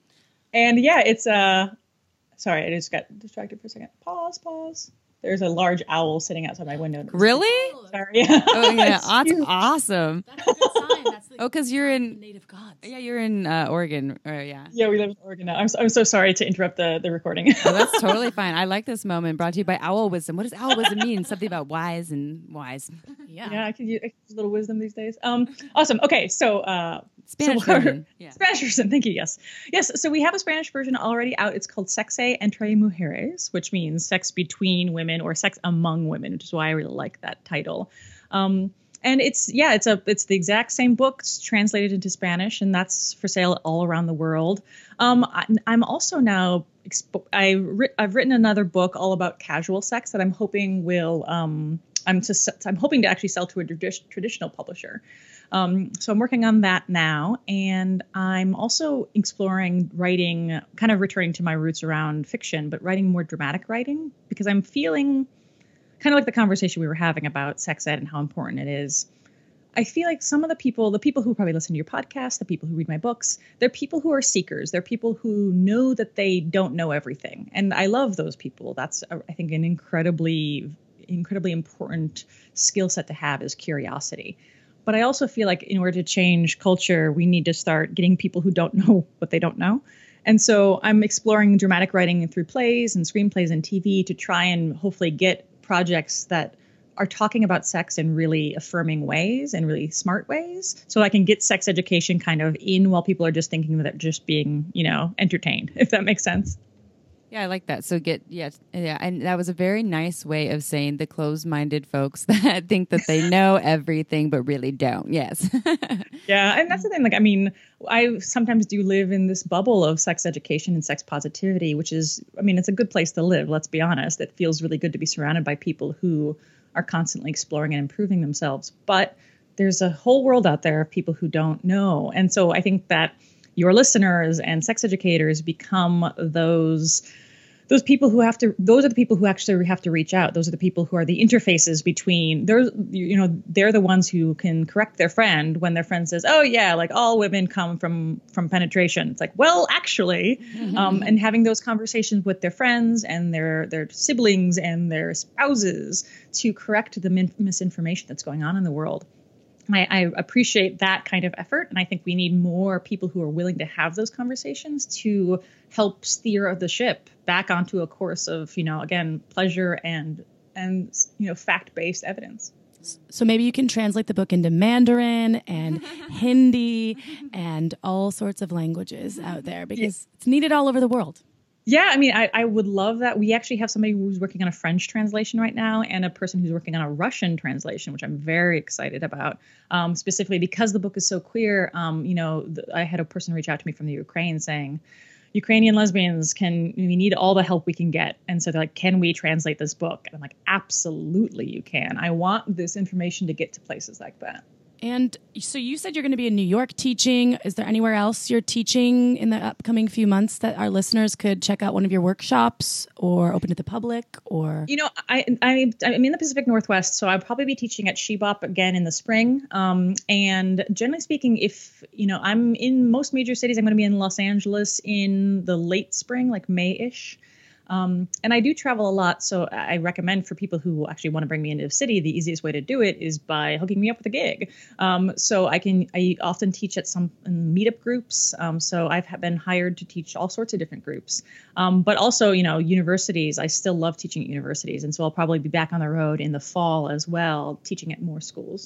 and yeah, it's uh sorry, I just got distracted for a second. Pause, pause. There's a large owl sitting outside my window. Really? Sorry. Oh yeah, It's that's huge. awesome. That's a good sign. That's the Oh, because you're in, native gods. yeah, you're in uh, Oregon. Or yeah. Yeah, we live in Oregon now. I'm so, I'm so sorry to interrupt the, the recording. Oh, that's totally fine. I like this moment. Brought to you by Owl Wisdom. What does Owl Wisdom mean? Something about wise and wise. Yeah. Yeah, I could use, I could use a little wisdom these days. Um, awesome. Okay, so uh, Spanish so version. Yeah. Spanish version. Thank you. Yes, yes. So we have a Spanish version already out. It's called Sexe entre Mujeres, which means sex between women or sex among women, which is why I really like that title. Um, and it's yeah, it's a it's the exact same book. It's translated into Spanish, and that's for sale all around the world. Um, I, I'm also now expo- I ri- I've written another book all about casual sex that I'm hoping will um, I'm to s- I'm hoping to actually sell to a tradi- traditional publisher. Um, so I'm working on that now, and I'm also exploring writing, kind of returning to my roots around fiction, but writing more dramatic writing, because I'm feeling kind of like the conversation we were having about sex ed and how important it is. I feel like some of the people, the people who probably listen to your podcast, the people who read my books, they're people who are seekers. They're people who know that they don't know everything. And I love those people. That's, uh, I think, an incredibly, incredibly important skill set to have, is curiosity. But I also feel like in order to change culture, we need to start getting people who don't know what they don't know. And so I'm exploring dramatic writing through plays and screenplays and T V to try and hopefully get projects that are talking about sex in really affirming ways and really smart ways, so I can get sex education kind of in while people are just thinking that they're just being, you know, entertained, if that makes sense. Yeah, I like that. So get, yeah, yeah. And that was a very nice way of saying the closed-minded folks that think that they know everything, but really don't. Yes. Yeah. And that's the thing. Like, I mean, I sometimes do live in this bubble of sex education and sex positivity, which is, I mean, it's a good place to live. Let's be honest. It feels really good to be surrounded by people who are constantly exploring and improving themselves. But there's a whole world out there of people who don't know. And so I think that your listeners and sex educators become those those people who have to, those are the people who actually have to reach out. Those are the people who are the interfaces between, they're, you know, they're the ones who can correct their friend when their friend says, oh yeah, like all women come from, from penetration. It's like, well, actually, um, and having those conversations with their friends and their, their siblings and their spouses to correct the min- misinformation that's going on in the world. I, I appreciate that kind of effort, and I think we need more people who are willing to have those conversations to help steer the ship back onto a course of, you know, again, pleasure and and you know, fact-based evidence. So maybe you can translate the book into Mandarin and Hindi and all sorts of languages out there, because it's needed all over the world. Yeah, I mean, I, I would love that. We actually have somebody who's working on a French translation right now, and a person who's working on a Russian translation, which I'm very excited about, um, specifically because the book is so queer. Um, you know, th- I had a person reach out to me from the Ukraine saying, Ukrainian lesbians, can we need all the help we can get? And so they're like, can we translate this book? And I'm like, absolutely you can. I want this information to get to places like that. And so you said you're going to be in New York teaching. Is there anywhere else you're teaching in the upcoming few months that our listeners could check out one of your workshops or open to the public? Or You know, I, I, I'm in the Pacific Northwest, so I'll probably be teaching at Shebop again in the spring. Um, and generally speaking, if, you know, I'm in most major cities, I'm going to be in Los Angeles in the late spring, like May-ish. Um, and I do travel a lot, so I recommend for people who actually want to bring me into the city, the easiest way to do it is by hooking me up with a gig. Um, so I can, I often teach at some meetup groups. Um, so I've been hired to teach all sorts of different groups. Um, but also, you know, universities, I still love teaching at universities. And so I'll probably be back on the road in the fall as well, teaching at more schools.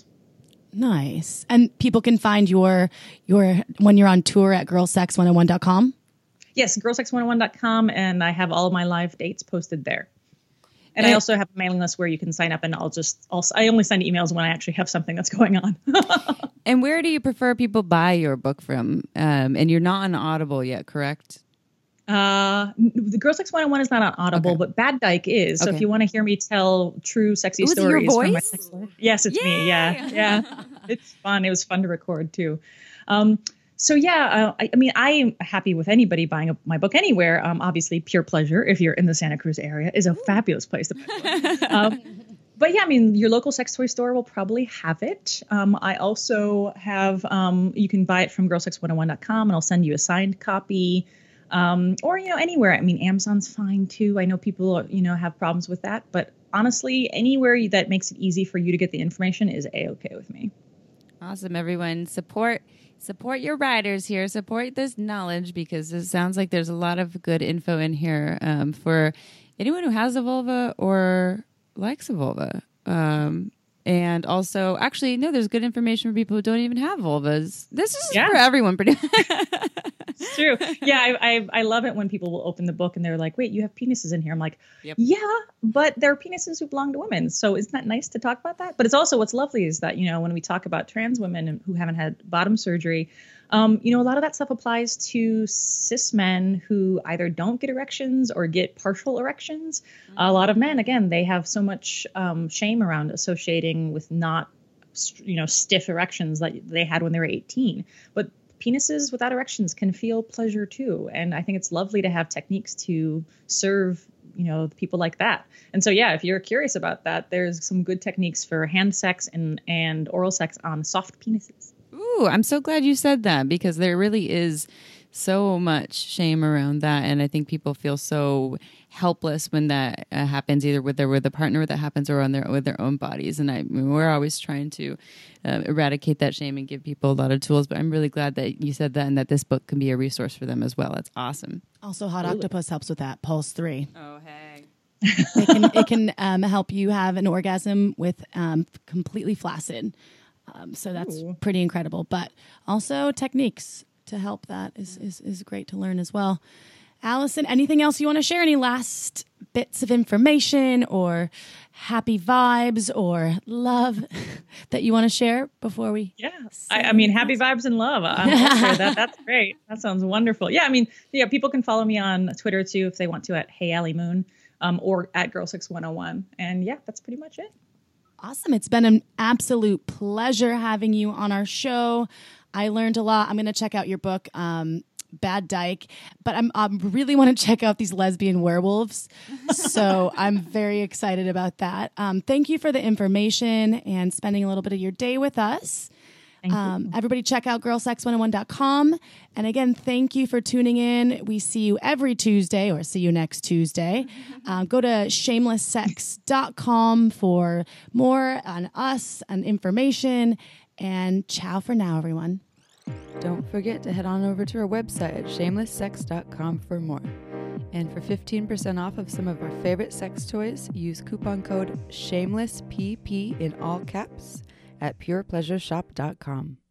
nice. And people can find your, your, when you're on tour at girl sex one oh one dot com. Yes, girl sex one oh one dot com, and I have all of my live dates posted there. And And- I also have a mailing list where you can sign up, and I'll just, I'll, I only send emails when I actually have something that's going on. And where do you prefer people buy your book from? Um, and you're not on Audible yet, correct? Uh, the Girl Sex one oh one is not on Audible, Okay. but Bad Dyke is. So Okay. if you want to hear me tell true sexy Ooh, is it your stories from my voice? sex life. Yes, it's me. Yeah. Yay! Yeah. It's fun. It was fun to record too. Um, so yeah, uh, I, I mean, I am happy with anybody buying a, my book anywhere. Um, obviously Pure Pleasure, if you're in the Santa Cruz area, is a fabulous place to buy a book. Um, But yeah, I mean, your local sex toy store will probably have it. Um, I also have, um, you can buy it from girl sex one oh one dot com and I'll send you a signed copy. Um, or, you know, anywhere. I mean, Amazon's fine too. I know people, you know, have problems with that. But honestly, anywhere that makes it easy for you to get the information is A-okay with me. Awesome, everyone. Support support your writers here. Support this knowledge because it sounds like there's a lot of good info in here um, for anyone who has a vulva or likes a vulva. Um, and also, actually, no, there's good information for people who don't even have vulvas. This is Yeah. for everyone, pretty It's true. Yeah, I, I I love it when people will open the book and they're like, wait, you have penises in here. I'm like, Yep. yeah, but they're penises who belong to women. So isn't that nice to talk about that? But it's also what's lovely is that, you know, when we talk about trans women who haven't had bottom surgery, um, you know, a lot of that stuff applies to cis men who either don't get erections or get partial erections. Mm-hmm. A lot of men, again, they have so much um, shame around associating with not, you know, stiff erections that they had when they were eighteen. But penises without erections can feel pleasure too. And I think it's lovely to have techniques to serve, you know, people like that. And so, yeah, if you're curious about that, there's some good techniques for hand sex and, and oral sex on soft penises. Ooh, I'm so glad you said that because there really is so much shame around that. And I think people feel so helpless when that uh, happens, either with their with a partner that happens or on their with their own bodies. And I, I mean, we're always trying to uh, eradicate that shame and give people a lot of tools. But I'm really glad that you said that and that this book can be a resource for them as well. It's awesome. Also, Hot Octopus helps with that. Pulse three. Oh, hey. It can it can um, help you have an orgasm with um, completely flaccid. Um, so that's Ooh. pretty incredible. But also techniques to help that is, is, is great to learn as well. Allison, anything else you want to share? Any last bits of information or happy vibes or love that you want to share before we? Yeah, I, I mean, happy vibes and love. I'm sure that that's great. That sounds wonderful. Yeah, I mean, yeah, people can follow me on Twitter too if they want to at Hey Allie Moon um, or at Girl Sex one oh one. And yeah, that's pretty much it. Awesome. It's been an absolute pleasure having you on our show. I learned a lot. I'm going to check out your book, um, Bad Dyke, but I'm I really want to check out these lesbian werewolves. So I'm very excited about that. Um, thank you for the information and spending a little bit of your day with us. Thank Um, you. everybody check out girl sex one oh one dot com. And again, thank you for tuning in. We see you every Tuesday or see you next Tuesday. Uh, go to shameless sex dot com for more on us and information. And ciao for now, everyone. Don't forget to head on over to our website at shameless sex dot com for more. And for fifteen percent off of some of our favorite sex toys, use coupon code SHAMELESSPP in all caps at pure pleasure shop dot com.